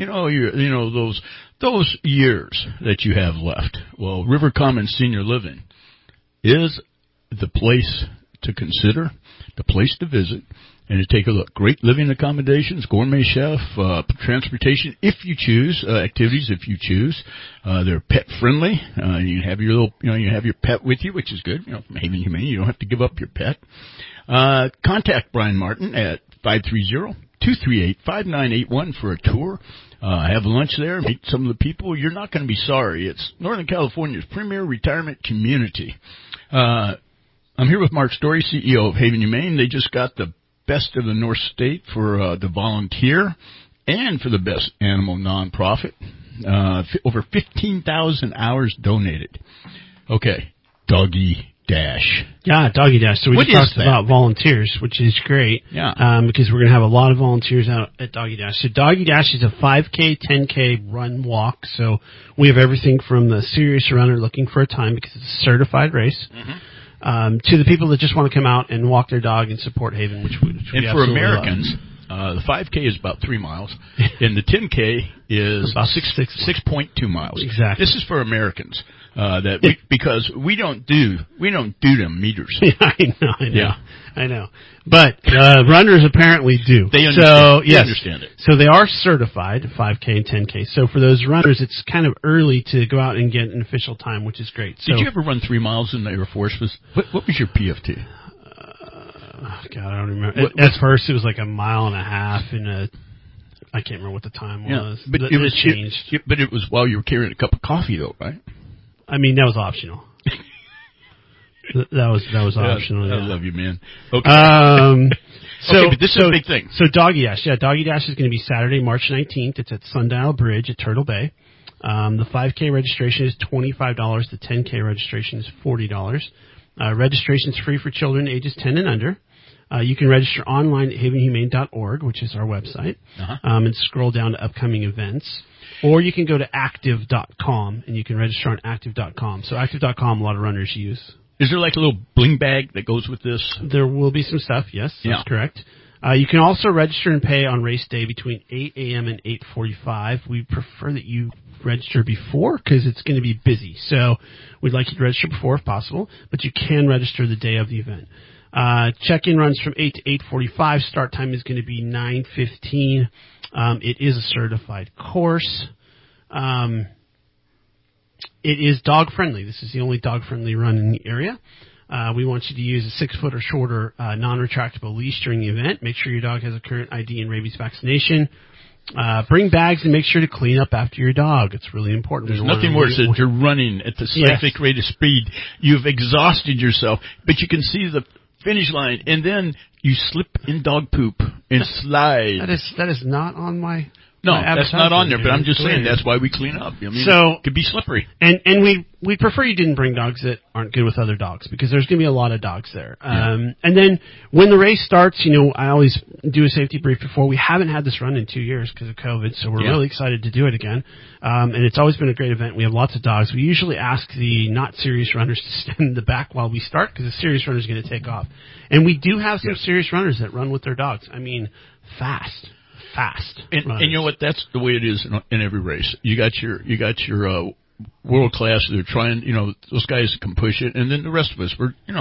those years that you have left. Well, River Common Senior Living is the place to consider, the place to visit, and to take a look. Great living accommodations, gourmet chef, transportation if you choose, activities if you choose. They're pet friendly. You have your little, you have your pet with you, which is good. From Haven Humane, you don't have to give up your pet. Contact Brian Martin at 530-238-5981 for a tour. Have lunch there, meet some of the people. You're not going to be sorry. It's Northern California's premier retirement community. I'm here with Mark Story, CEO of Haven Humane. They just got the Best of the North State for the volunteer and for the best animal nonprofit. Over 15,000 hours donated. Okay, Doggy Dash. Yeah, Doggy Dash. So we just talked about volunteers, which is great. Yeah. Because we're going to have a lot of volunteers out at Doggy Dash. So Doggy Dash is a 5K, 10K run walk. So we have everything from the serious runner looking for a time because it's a certified race. Mm-hmm. To the people that just want to come out and walk their dog and support Haven, which we and for Americans, the 5K is about 3 miles, and the 10K is about 6.2 miles. Exactly. This is for Americans because we don't do them meters. Yeah, I know. But runners apparently do. They understand. They understand it. So they are certified 5K and 10K. So for those runners, it's kind of early to go out and get an official time, which is great. So, did you ever run 3 miles in the Air Force? What was your PFT? God, I don't remember. At first, it was like 1.5 miles, and I can't remember what the time was. But it was changed. But it was while you were carrying a cup of coffee, though, right? I mean, that was optional. That was optional. I love you, man. Okay. But this is a big thing. So Doggy Dash, Doggy Dash is going to be Saturday, March 19th. It's at Sundial Bridge at Turtle Bay. The 5K registration is $25. The 10K registration is $40. Registration is free for children ages 10 and under. You can register online at havenhumane.org, which is our website, and scroll down to upcoming events. Or you can go to active.com, and you can register on active.com. So active.com, a lot of runners use. Is there like a little bling bag that goes with this? There will be some stuff, yes, that's correct. You can also register and pay on race day between 8 a.m. and 8:45. We prefer that you register before because it's going to be busy. So we'd like you to register before if possible, but you can register the day of the event. Check-in runs from 8 to 8:45. Start time is going to be 9:15. It is a certified course. It is dog-friendly. This is the only dog-friendly run in the area. We want you to use a 6-foot or shorter non-retractable leash during the event. Make sure your dog has a current ID and rabies vaccination. Bring bags and make sure to clean up after your dog. It's really important. There's nothing worse than you're running at the cyclic rate of speed. You've exhausted yourself, but you can see the finish line, and then you slip in dog poop and slide. That is not on my... No, that's not on there, but I'm just saying that's why we clean up. I mean, it could be slippery. And we prefer you didn't bring dogs that aren't good with other dogs because there's going to be a lot of dogs there. And then when the race starts, I always do a safety brief before. We haven't had this run in 2 years because of COVID, so we're really excited to do it again. And it's always been a great event. We have lots of dogs. We usually ask the not serious runners to stand in the back while we start because the serious runner is going to take off. And we do have some serious runners that run with their dogs. I mean, fast. And you know what? That's the way it is in every race. You got your world class. They're trying. Those guys can push it, and then the rest of us, we're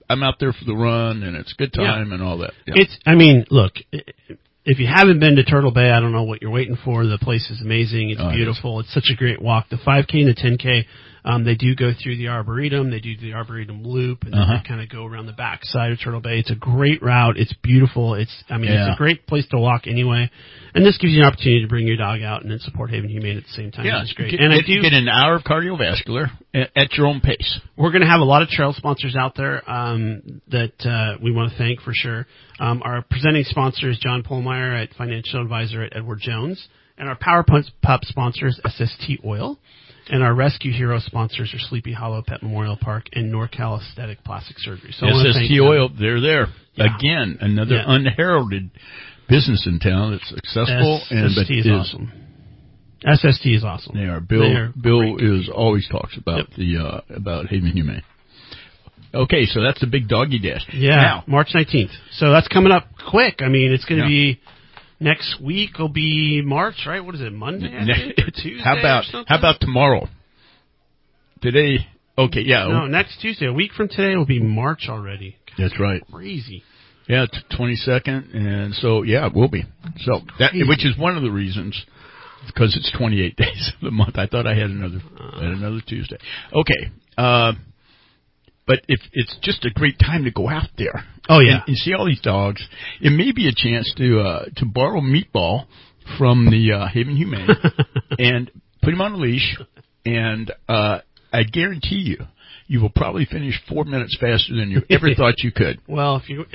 I'm out there for the run, and it's a good time and all that. Yeah. I mean, look, if you haven't been to Turtle Bay, I don't know what you're waiting for. The place is amazing. It's beautiful. It's such a great walk. The 5K and the 10K, they do go through the Arboretum. They do the Arboretum Loop, and then they kind of go around the back side of Turtle Bay. It's a great route. It's beautiful. It's a great place to walk anyway. And this gives you an opportunity to bring your dog out and then support Haven Humane at the same time. Yeah, It's great. Get, and you get an hour of cardiovascular at your own pace. We're going to have a lot of trail sponsors out there that we want to thank for sure. Our presenting sponsor is John Pohlmeyer at Financial Advisor at Edward Jones. And our Power Pup sponsor is SST Oil. And our Rescue Hero sponsors are Sleepy Hollow Pet Memorial Park and NorCal Aesthetic Plastic Surgery. So SST Oil, they're there. Yeah. Again, another unheralded business in town that's successful. SST is awesome. SST is awesome. They are. Bill always talks about about Haven Humane. Okay, so that's the big doggy dash. Yeah, now, March 19th. So that's coming up quick. I mean, it's going to be next week. Will be March, right? What is it? Monday? I think, or Tuesday? How about tomorrow? Today. Okay, yeah. No, next Tuesday. A week from today will be March already. That's right. Crazy. Yeah, 22nd, and so it will be. So that, which is one of the reasons, because it's 28 days of the month. I thought I had another Tuesday. Okay, but if it's just a great time to go out there. Oh yeah, and see all these dogs. It may be a chance to borrow Meatball from the Haven Humane and put him on a leash, and I guarantee you will probably finish 4 minutes faster than you ever thought you could. Well, if you,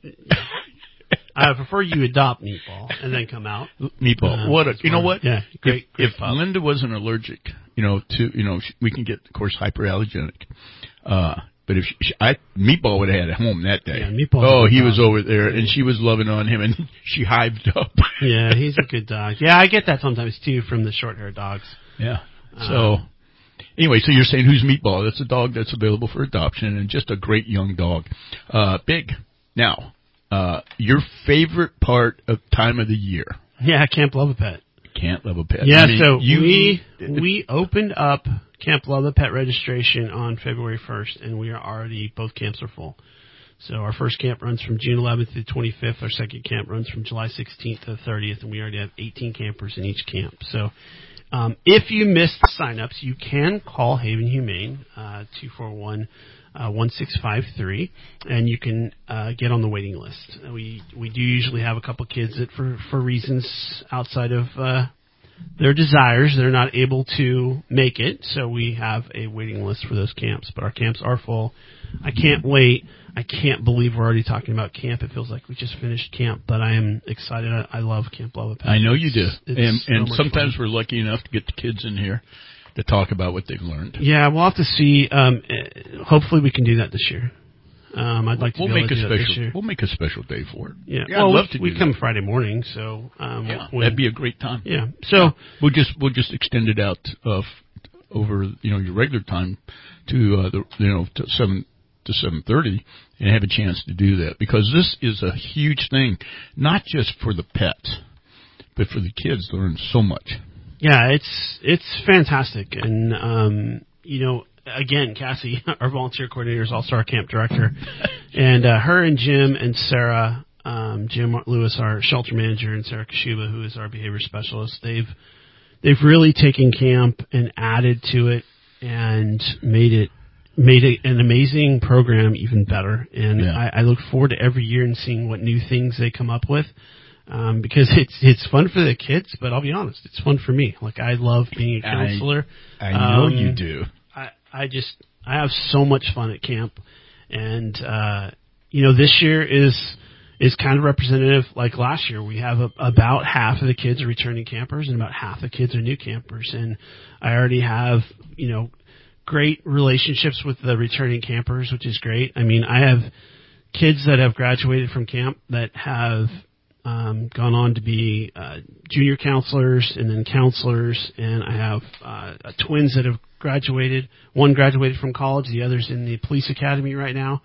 I prefer you adopt Meatball and then come out. Meatball, you know what? Yeah, great. If Linda wasn't allergic, we can get, of course, hyperallergenic. But if Meatball would have had a home that day. Yeah, Meatball. He was over there, and she was loving on him, and she hived up. Yeah, he's a good dog. Yeah, I get that sometimes too from the short-haired dogs. Yeah. So. Anyway, so you're saying who's Meatball? That's a dog that's available for adoption and just a great young dog. Big. Now, your favorite part of time of the year? Yeah, Camp Love a Pet. Camp Love a Pet. Yeah, we opened up Camp Love a Pet registration on February 1st, and we are already, both camps are full. So our first camp runs from June 11th to the 25th. Our second camp runs from July 16th to the 30th, and we already have 18 campers in each camp. So if you missed the sign-ups, you can call Haven Humane, 241-1653, and you can get on the waiting list. We do usually have a couple kids that, for reasons outside of their desires, they're not able to make it, so we have a waiting list for those camps. But our camps are full. I can't wait. I can't believe we're already talking about camp. It feels like we just finished camp, but I am excited. I love Camp Love a Pet. I know you do. And sometimes we're lucky enough to get the kids in here to talk about what they've learned. Yeah, we'll have to see. Hopefully we can do that this year. I'd like to be able to do that this year. We'll make a special day for it. Yeah, I'd love to do we that. come Friday morning, so that'd be a great time. Yeah, so we'll just extend it out over your regular time to to 7 to 7:30 and have a chance to do that, because this is a huge thing, not just for the pets, but for the kids. They learn so much. Yeah, it's fantastic, and again, Cassie, our volunteer coordinator, is also our camp director, and her and Jim and Sarah, Jim Lewis, our shelter manager, and Sarah Kashuba, who is our behavior specialist, they've really taken camp and added to it and made it an amazing program even better. And I look forward to every year and seeing what new things they come up with. Because it's fun for the kids, but I'll be honest, it's fun for me. Like, I love being a counselor. I know you do. I have so much fun at camp, and this year is kind of representative. Like last year, we have about half of the kids are returning campers, and about half the kids are new campers. And I already have great relationships with the returning campers, which is great. I mean, I have kids that have graduated from camp that have gone on to be junior counselors and then counselors, and I have twins that have graduated. One graduated from college, the other's in the police academy right now,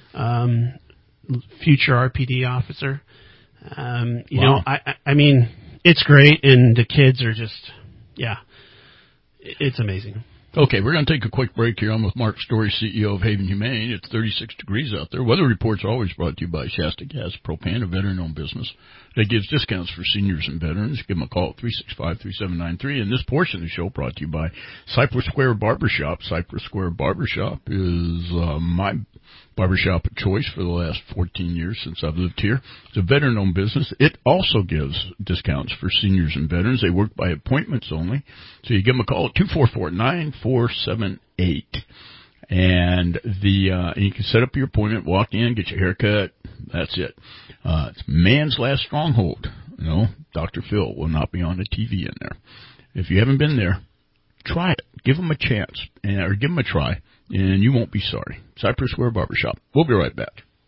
future RPD officer. Wow. I mean, it's great, and the kids are just, it's amazing. Okay, we're going to take a quick break here. I'm with Mark Story, CEO of Haven Humane. It's 36 degrees out there. Weather reports are always brought to you by Shasta Gas Propane, a veteran-owned business that gives discounts for seniors and veterans. Give them a call at 365-3793. And this portion of the show brought to you by Cypress Square Barbershop. Cypress Square Barbershop is my barbershop of choice for the last 14 years since I've lived here. It's a veteran-owned business. It also gives discounts for seniors and veterans. They work by appointments only. So you give them a call at 244-9478. And you can set up your appointment, walk in, get your hair cut. That's it. It's man's last stronghold. You know, Dr. Phil will not be on the TV in there. If you haven't been there, try it. Give them a chance, or give them a try, and you won't be sorry. Cypress Square Barbershop. We'll be right back.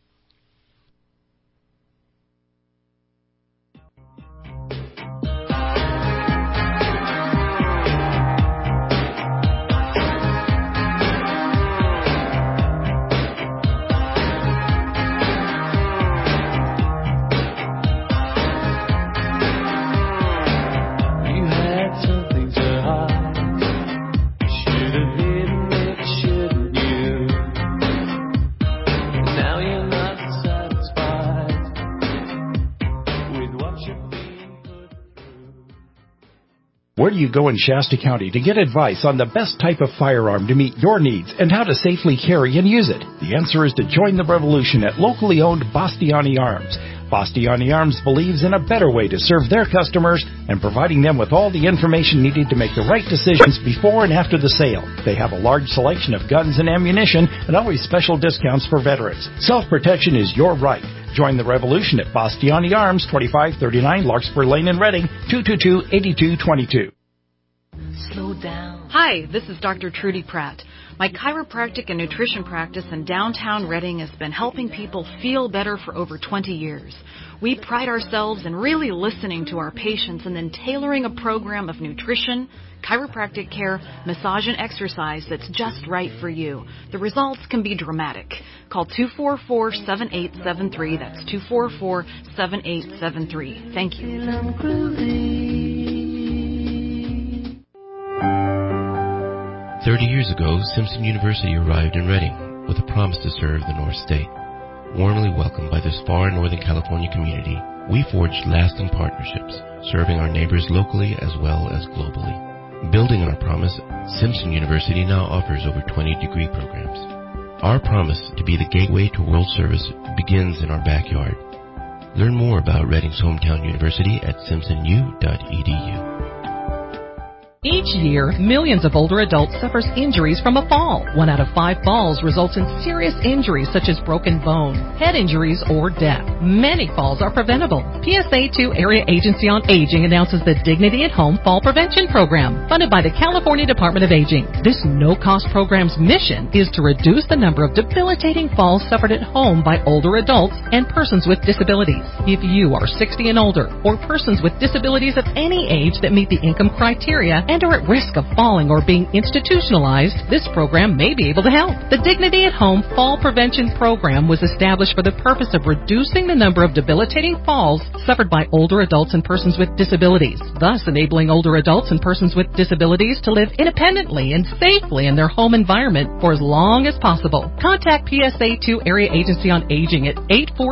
Where do you go in Shasta County to get advice on the best type of firearm to meet your needs and how to safely carry and use it? The answer is to join the revolution at locally owned Bastiani Arms. Bastiani Arms believes in a better way to serve their customers and providing them with all the information needed to make the right decisions before and after the sale. They have a large selection of guns and ammunition and always special discounts for veterans. Self-protection is your right. Join the revolution at Bastiani Arms, 2539 Larkspur Lane in Reading, 222-8222. Slow down. Hi, this is Dr. Trudy Pratt. My chiropractic and nutrition practice in downtown Reading has been helping people feel better for over 20 years. We pride ourselves in really listening to our patients and then tailoring a program of nutrition, chiropractic care, massage, and exercise that's just right for you. The results can be dramatic. Call 244-7873. That's 244-7873. Thank you. 30 years ago, Simpson University arrived in Reading with a promise to serve the North State. Warmly welcomed by this far Northern California community, we forged lasting partnerships, serving our neighbors locally as well as globally. Building on our promise, Simpson University now offers over 20 degree programs. Our promise to be the gateway to world service begins in our backyard. Learn more about Reading's hometown university at simpsonu.edu. Each year, millions of older adults suffer injuries from a fall. 1 out of 5 falls results in serious injuries such as broken bone, head injuries, or death. Many falls are preventable. PSA 2 Area Agency on Aging announces the Dignity at Home Fall Prevention Program, funded by the California Department of Aging. This no-cost program's mission is to reduce the number of debilitating falls suffered at home by older adults and persons with disabilities. If you are 60 and older, or persons with disabilities of any age that meet the income criteria and are at risk of falling or being institutionalized, this program may be able to help. The Dignity at Home Fall Prevention Program was established for the purpose of reducing the number of debilitating falls suffered by older adults and persons with disabilities, thus enabling older adults and persons with disabilities to live independently and safely in their home environment for as long as possible. Contact PSA 2 Area Agency on Aging at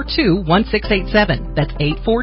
842-1687. That's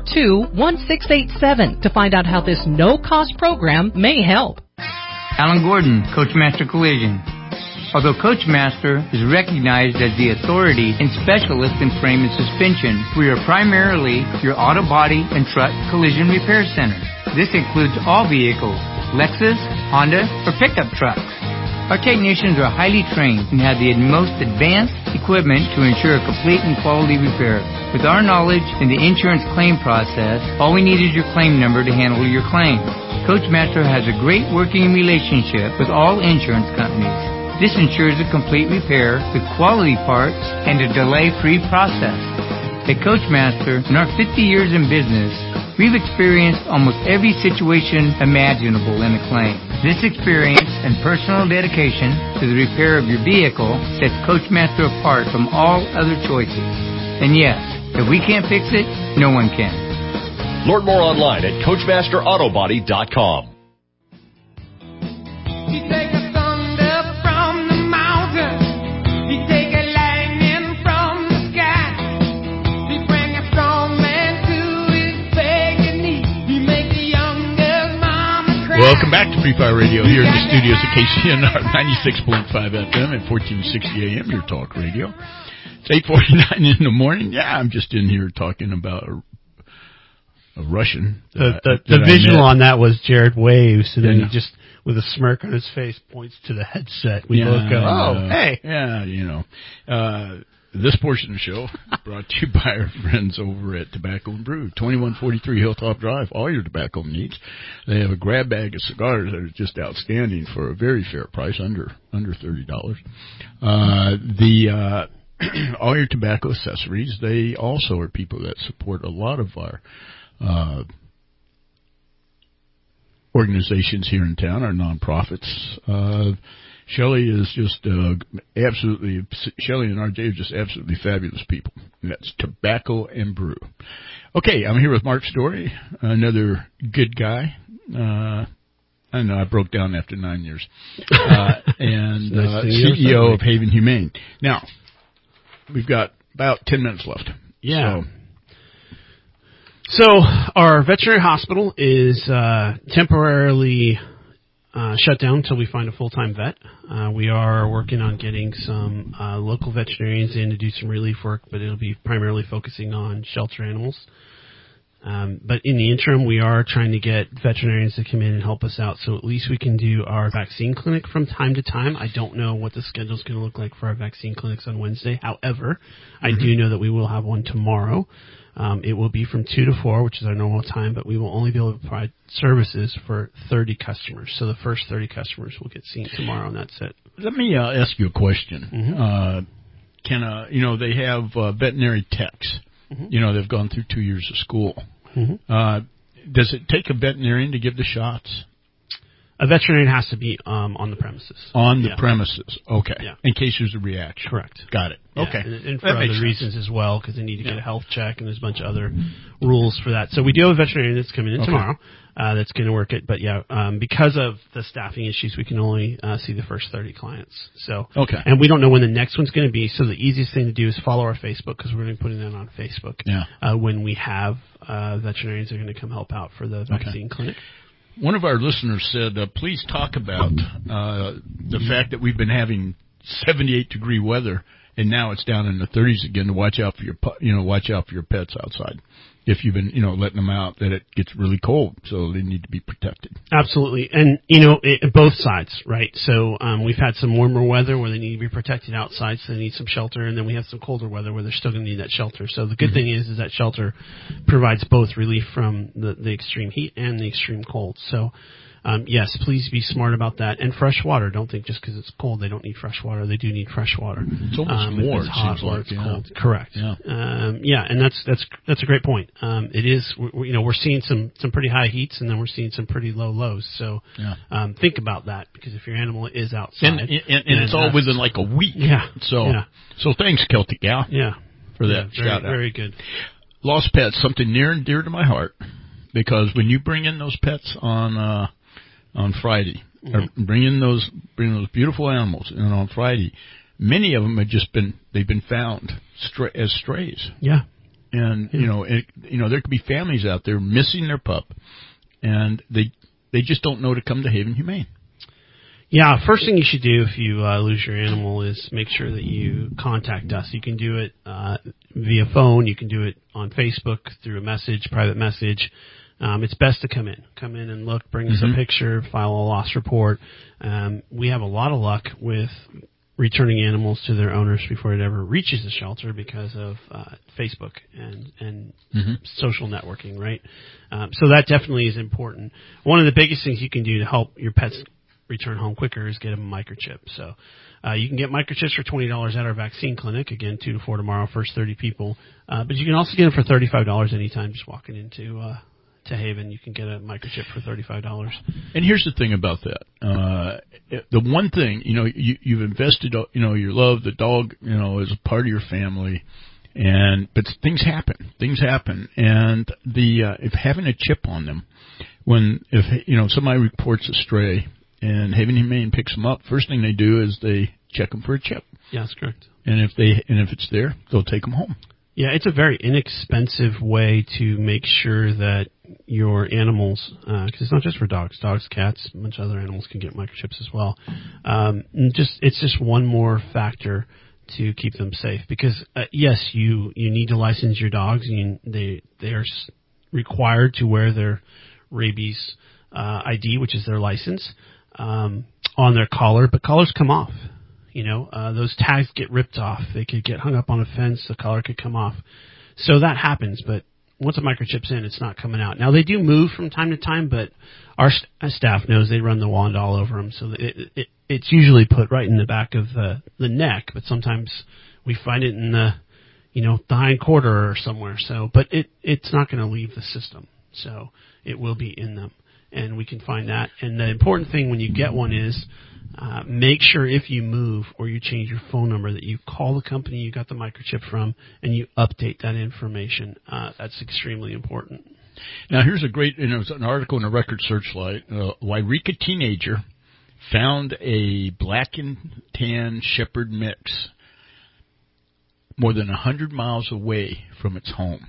842-1687 to find out how this no-cost program may help. Alan Gordon, Coachmaster Collision. Although Coachmaster is recognized as the authority and specialist in frame and suspension, we are primarily your auto body and truck collision repair center. This includes all vehicles, Lexus, Honda, or pickup trucks. Our technicians are highly trained and have the most advanced equipment to ensure a complete and quality repair. With our knowledge in the insurance claim process, all we need is your claim number to handle your claim. Coachmaster has a great working relationship with all insurance companies. This ensures a complete repair with quality parts and a delay-free process. At Coachmaster, in our 50 years in business, we've experienced almost every situation imaginable in a claim. This experience and personal dedication to the repair of your vehicle sets Coachmaster apart from all other choices. And yes, if we can't fix it, no one can. Learn more online at CoachmasterAutobody.com. You take a Sunday Welcome back to Free Fire Radio here in the studios at KCNR 96.5 FM and 1460 AM, your talk radio. It's 8:49 in the morning. Yeah, I'm just in here talking about a Russian. The visual on that was Jared waves, and then he just, with a smirk on his face, points to the headset. We both go, oh, hey. Yeah, you know. This portion of the show brought to you by our friends over at Tobacco and Brew, 2143 Hilltop Drive. All your tobacco needs. They have a grab bag of cigars that are just outstanding for a very fair price, under $30. All your tobacco accessories. They also are people that support a lot of our organizations here in town, our nonprofits. Shelley is just absolutely, Shelley and RJ are just absolutely fabulous people. And that's Tobacco and Brew. Okay, I'm here with Mark Story, another good guy. I know I broke down after 9 years. And CEO of Haven Humane. Now, we've got about 10 minutes left. Yeah. So our veterinary hospital is temporarily shut down until we find a full-time vet. We are working on getting some local veterinarians in to do some relief work, but it'll be primarily focusing on shelter animals. But in the interim, we are trying to get veterinarians to come in and help us out, so at least we can do our vaccine clinic from time to time. I don't know what the schedule is going to look like for our vaccine clinics on Wednesday. However, I do know that we will have one tomorrow. It will be from 2 to 4, which is our normal time, but we will only be able to provide services for 30 customers. So the first 30 customers will get seen tomorrow, and that's it. Let me ask you a question. Mm-hmm. They have veterinary techs. Mm-hmm. You know, they've gone through 2 years of school. Mm-hmm. Does it take a veterinarian to give the shots? A veterinarian has to be on the premises. On the premises, okay. Yeah. In case there's a reaction. Correct. Got it. Yeah. Okay. And for other reasons as well, because they need to get a health check, and there's a bunch of other rules for that. So we do have a veterinarian that's coming in tomorrow that's going to work it. But, because of the staffing issues, we can only see the first 30 clients. So, and we don't know when the next one's going to be, so the easiest thing to do is follow our Facebook, because we're going to be putting that on Facebook when we have veterinarians that are going to come help out for the vaccine clinic. One of our listeners said, please talk about the fact that we've been having 78-degree weather, and now it's down in the 30s again. To watch out for your pets outside. If you've been, letting them out, that it gets really cold, so they need to be protected. Absolutely, and both sides, right? So we've had some warmer weather where they need to be protected outside, so they need some shelter, and then we have some colder weather where they're still going to need that shelter. So the good thing is that shelter provides both relief from the extreme heat and the extreme cold. So yes, please be smart about that. And fresh water. Don't think just because it's cold they don't need fresh water. They do need fresh water. It's almost more. If it's hot or it's cold. Correct. Yeah. And that's a great point. It is. We're seeing some pretty high heats, and then we're seeing some pretty low lows. So think about that, because if your animal is outside, and it's all within like a week. Yeah. So thanks, Celtic Gal. Yeah. For that shout out. Very good. Lost pets, something near and dear to my heart, because when you bring in those pets on Friday, or bring in those beautiful animals, and on Friday, many of them they've been found as strays. Yeah. And there could be families out there missing their pup, and they just don't know to come to Haven Humane. Yeah, first thing you should do if you lose your animal is make sure that you contact us. You can do it via phone. You can do it on Facebook through a private message. It's best to come in and look, bring us a picture, file a loss report. We have a lot of luck with returning animals to their owners before it ever reaches the shelter because of Facebook and social networking, right? So that definitely is important. One of the biggest things you can do to help your pets return home quicker is get them a microchip. So you can get microchips for $20 at our vaccine clinic, again, 2 to 4 tomorrow, first 30 people. But you can also get them for $35 anytime, just walking into to Haven. You can get a microchip for $35. And here's the thing about that. The one thing, you've invested, your love, the dog, is a part of your family. But things happen. And if having a chip on them, if somebody reports a stray and Haven Humane picks them up, first thing they do is they check them for a chip. Yeah, that's correct. And if it's there, they'll take them home. Yeah, it's a very inexpensive way to make sure that your animals, because it's not just for dogs, cats, a bunch of other animals can get microchips as well. It's just one more factor to keep them safe. Because yes, you need to license your dogs. They are required to wear their rabies ID, which is their license, on their collar. But collars come off. Those tags get ripped off. They could get hung up on a fence. The collar could come off. So that happens. But once a microchip's in, it's not coming out. Now, they do move from time to time, but our staff knows they run the wand all over them. So it's usually put right in the back of the neck, but sometimes we find it in the hind quarter or somewhere. So, but it's not going to leave the system. So it will be in them, and we can find that. And the important thing when you get one is make sure if you move or you change your phone number that you call the company you got the microchip from and you update that information. That's extremely important. Now, here's a great, it was an article in the Record Searchlight. Wairika teenager found a black and tan shepherd mix more than 100 miles away from its home.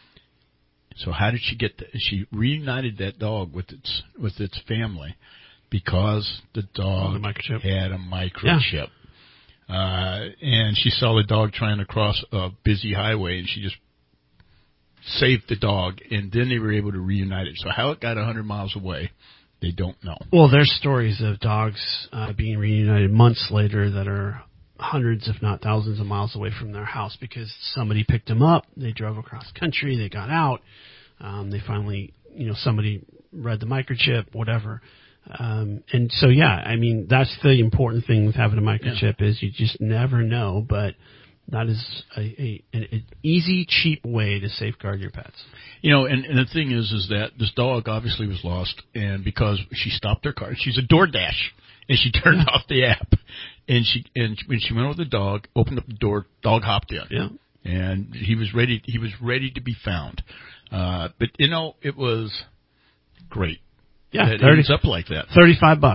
So how did she get that? She reunited that dog with its family because the dog had a microchip. Yeah. And she saw the dog trying to cross a busy highway, and she just saved the dog, and then they were able to reunite it. So how it got 100 miles away, they don't know. Well, there's stories of dogs being reunited months later that are hundreds, if not thousands of miles away from their house because somebody picked them up, they drove across country, they got out, they finally, somebody read the microchip, whatever. And so, yeah, I mean, that's the important thing with having a microchip is you just never know, but that is an easy, cheap way to safeguard your pets. And the thing is that this dog obviously was lost, and because she stopped her car, she's a DoorDash, and she turned off the app, and when she went over the dog, opened up the door, dog hopped in, and he was ready to be found. But it was great. Yeah, it ends up like that. $35,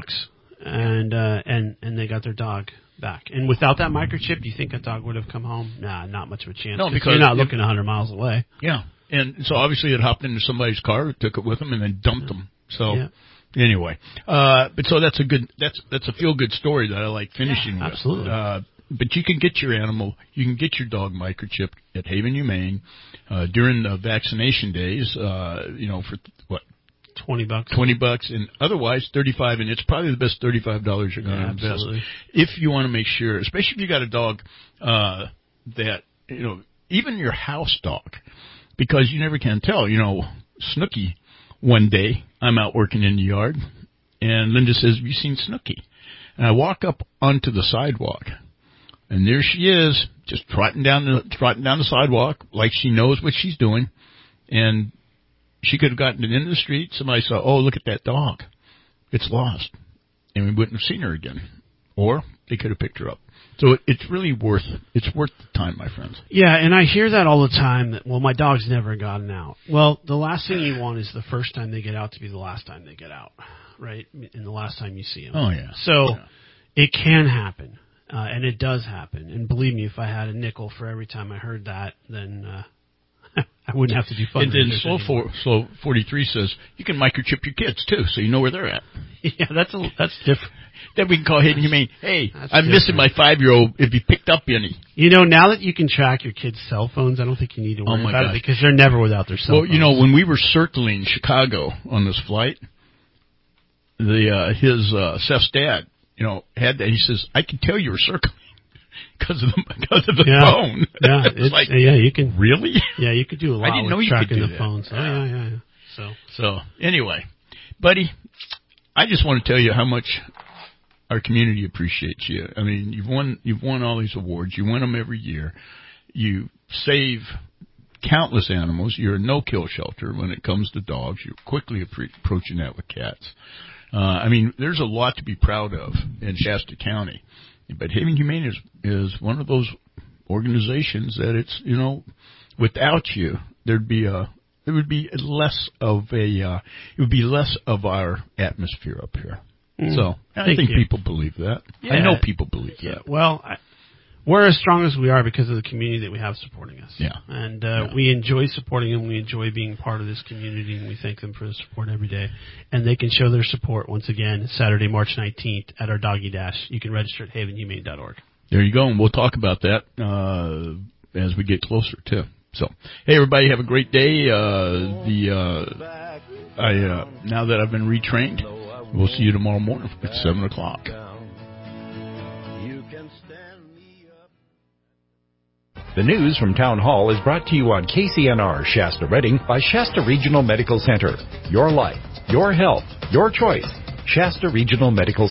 and they got their dog back. And without that microchip, do you think a dog would have come home? Nah, not much of a chance. No, because you're not looking 100 miles away. Yeah, and so obviously it hopped into somebody's car, took it with them, and then dumped them. So anyway, but so that's a feel good story that I like finishing with. Absolutely. But you can get your dog microchipped at Haven Humane during the vaccination days. For what? $20. $20, and otherwise $35, and it's probably the best $35 you're going to invest. If you want to make sure, especially if you got a dog that even your house dog, because you never can tell. Snooky. One day I'm out working in the yard, and Linda says, "Have you seen Snooky?" And I walk up onto the sidewalk, and there she is, just trotting down the sidewalk like she knows what she's doing, and she could have gotten it into the street. Somebody saw, "Oh, look at that dog. It's lost." And we wouldn't have seen her again. Or they could have picked her up. So it's really worth the time, my friends. Yeah, and I hear that all the time that, well, my dog's never gotten out. Well, the last thing you want is the first time they get out to be the last time they get out, right? And the last time you see them. Oh, yeah. So it can happen, and it does happen. And believe me, if I had a nickel for every time I heard that, then I wouldn't have to do fundraisers. And then Slow 43 says you can microchip your kids too, so you know where they're at. Yeah, that's different. Then we can call Haven Humane. Hey, I'm missing my 5-year-old. If you picked up any, now that you can track your kids' cell phones, I don't think you need to worry about it because they're never without their cell phones. Well, when we were circling Chicago on this flight, his Seth's dad, had that. He says, "I can tell you were circling." Because of the phone. Yeah, it's like, you can really. Yeah, you could do a lot. I didn't know you tracking could do the that. phones. Yeah. So anyway, buddy, I just want to tell you how much our community appreciates you. I mean, you've won all these awards. You win them every year. You save countless animals. You're a no-kill shelter when it comes to dogs. You're quickly approaching that with cats. There's a lot to be proud of in Shasta County. But Haven Humane is one of those organizations that it's, without you, it would be less of our atmosphere up here. So I think people believe that. Yeah. I know people believe that. Well, we're as strong as we are because of the community that we have supporting us. Yeah. And we enjoy supporting them. We enjoy being part of this community, and we thank them for the support every day. And they can show their support once again Saturday, March 19th at our Doggy Dash. You can register at havenhumane.org. There you go, and we'll talk about that as we get closer, too. So, hey, everybody, have a great day. Now that I've been retrained, we'll see you tomorrow morning at 7 o'clock. The news from Town Hall is brought to you on KCNR Shasta Redding by Shasta Regional Medical Center. Your life, your health, your choice. Shasta Regional Medical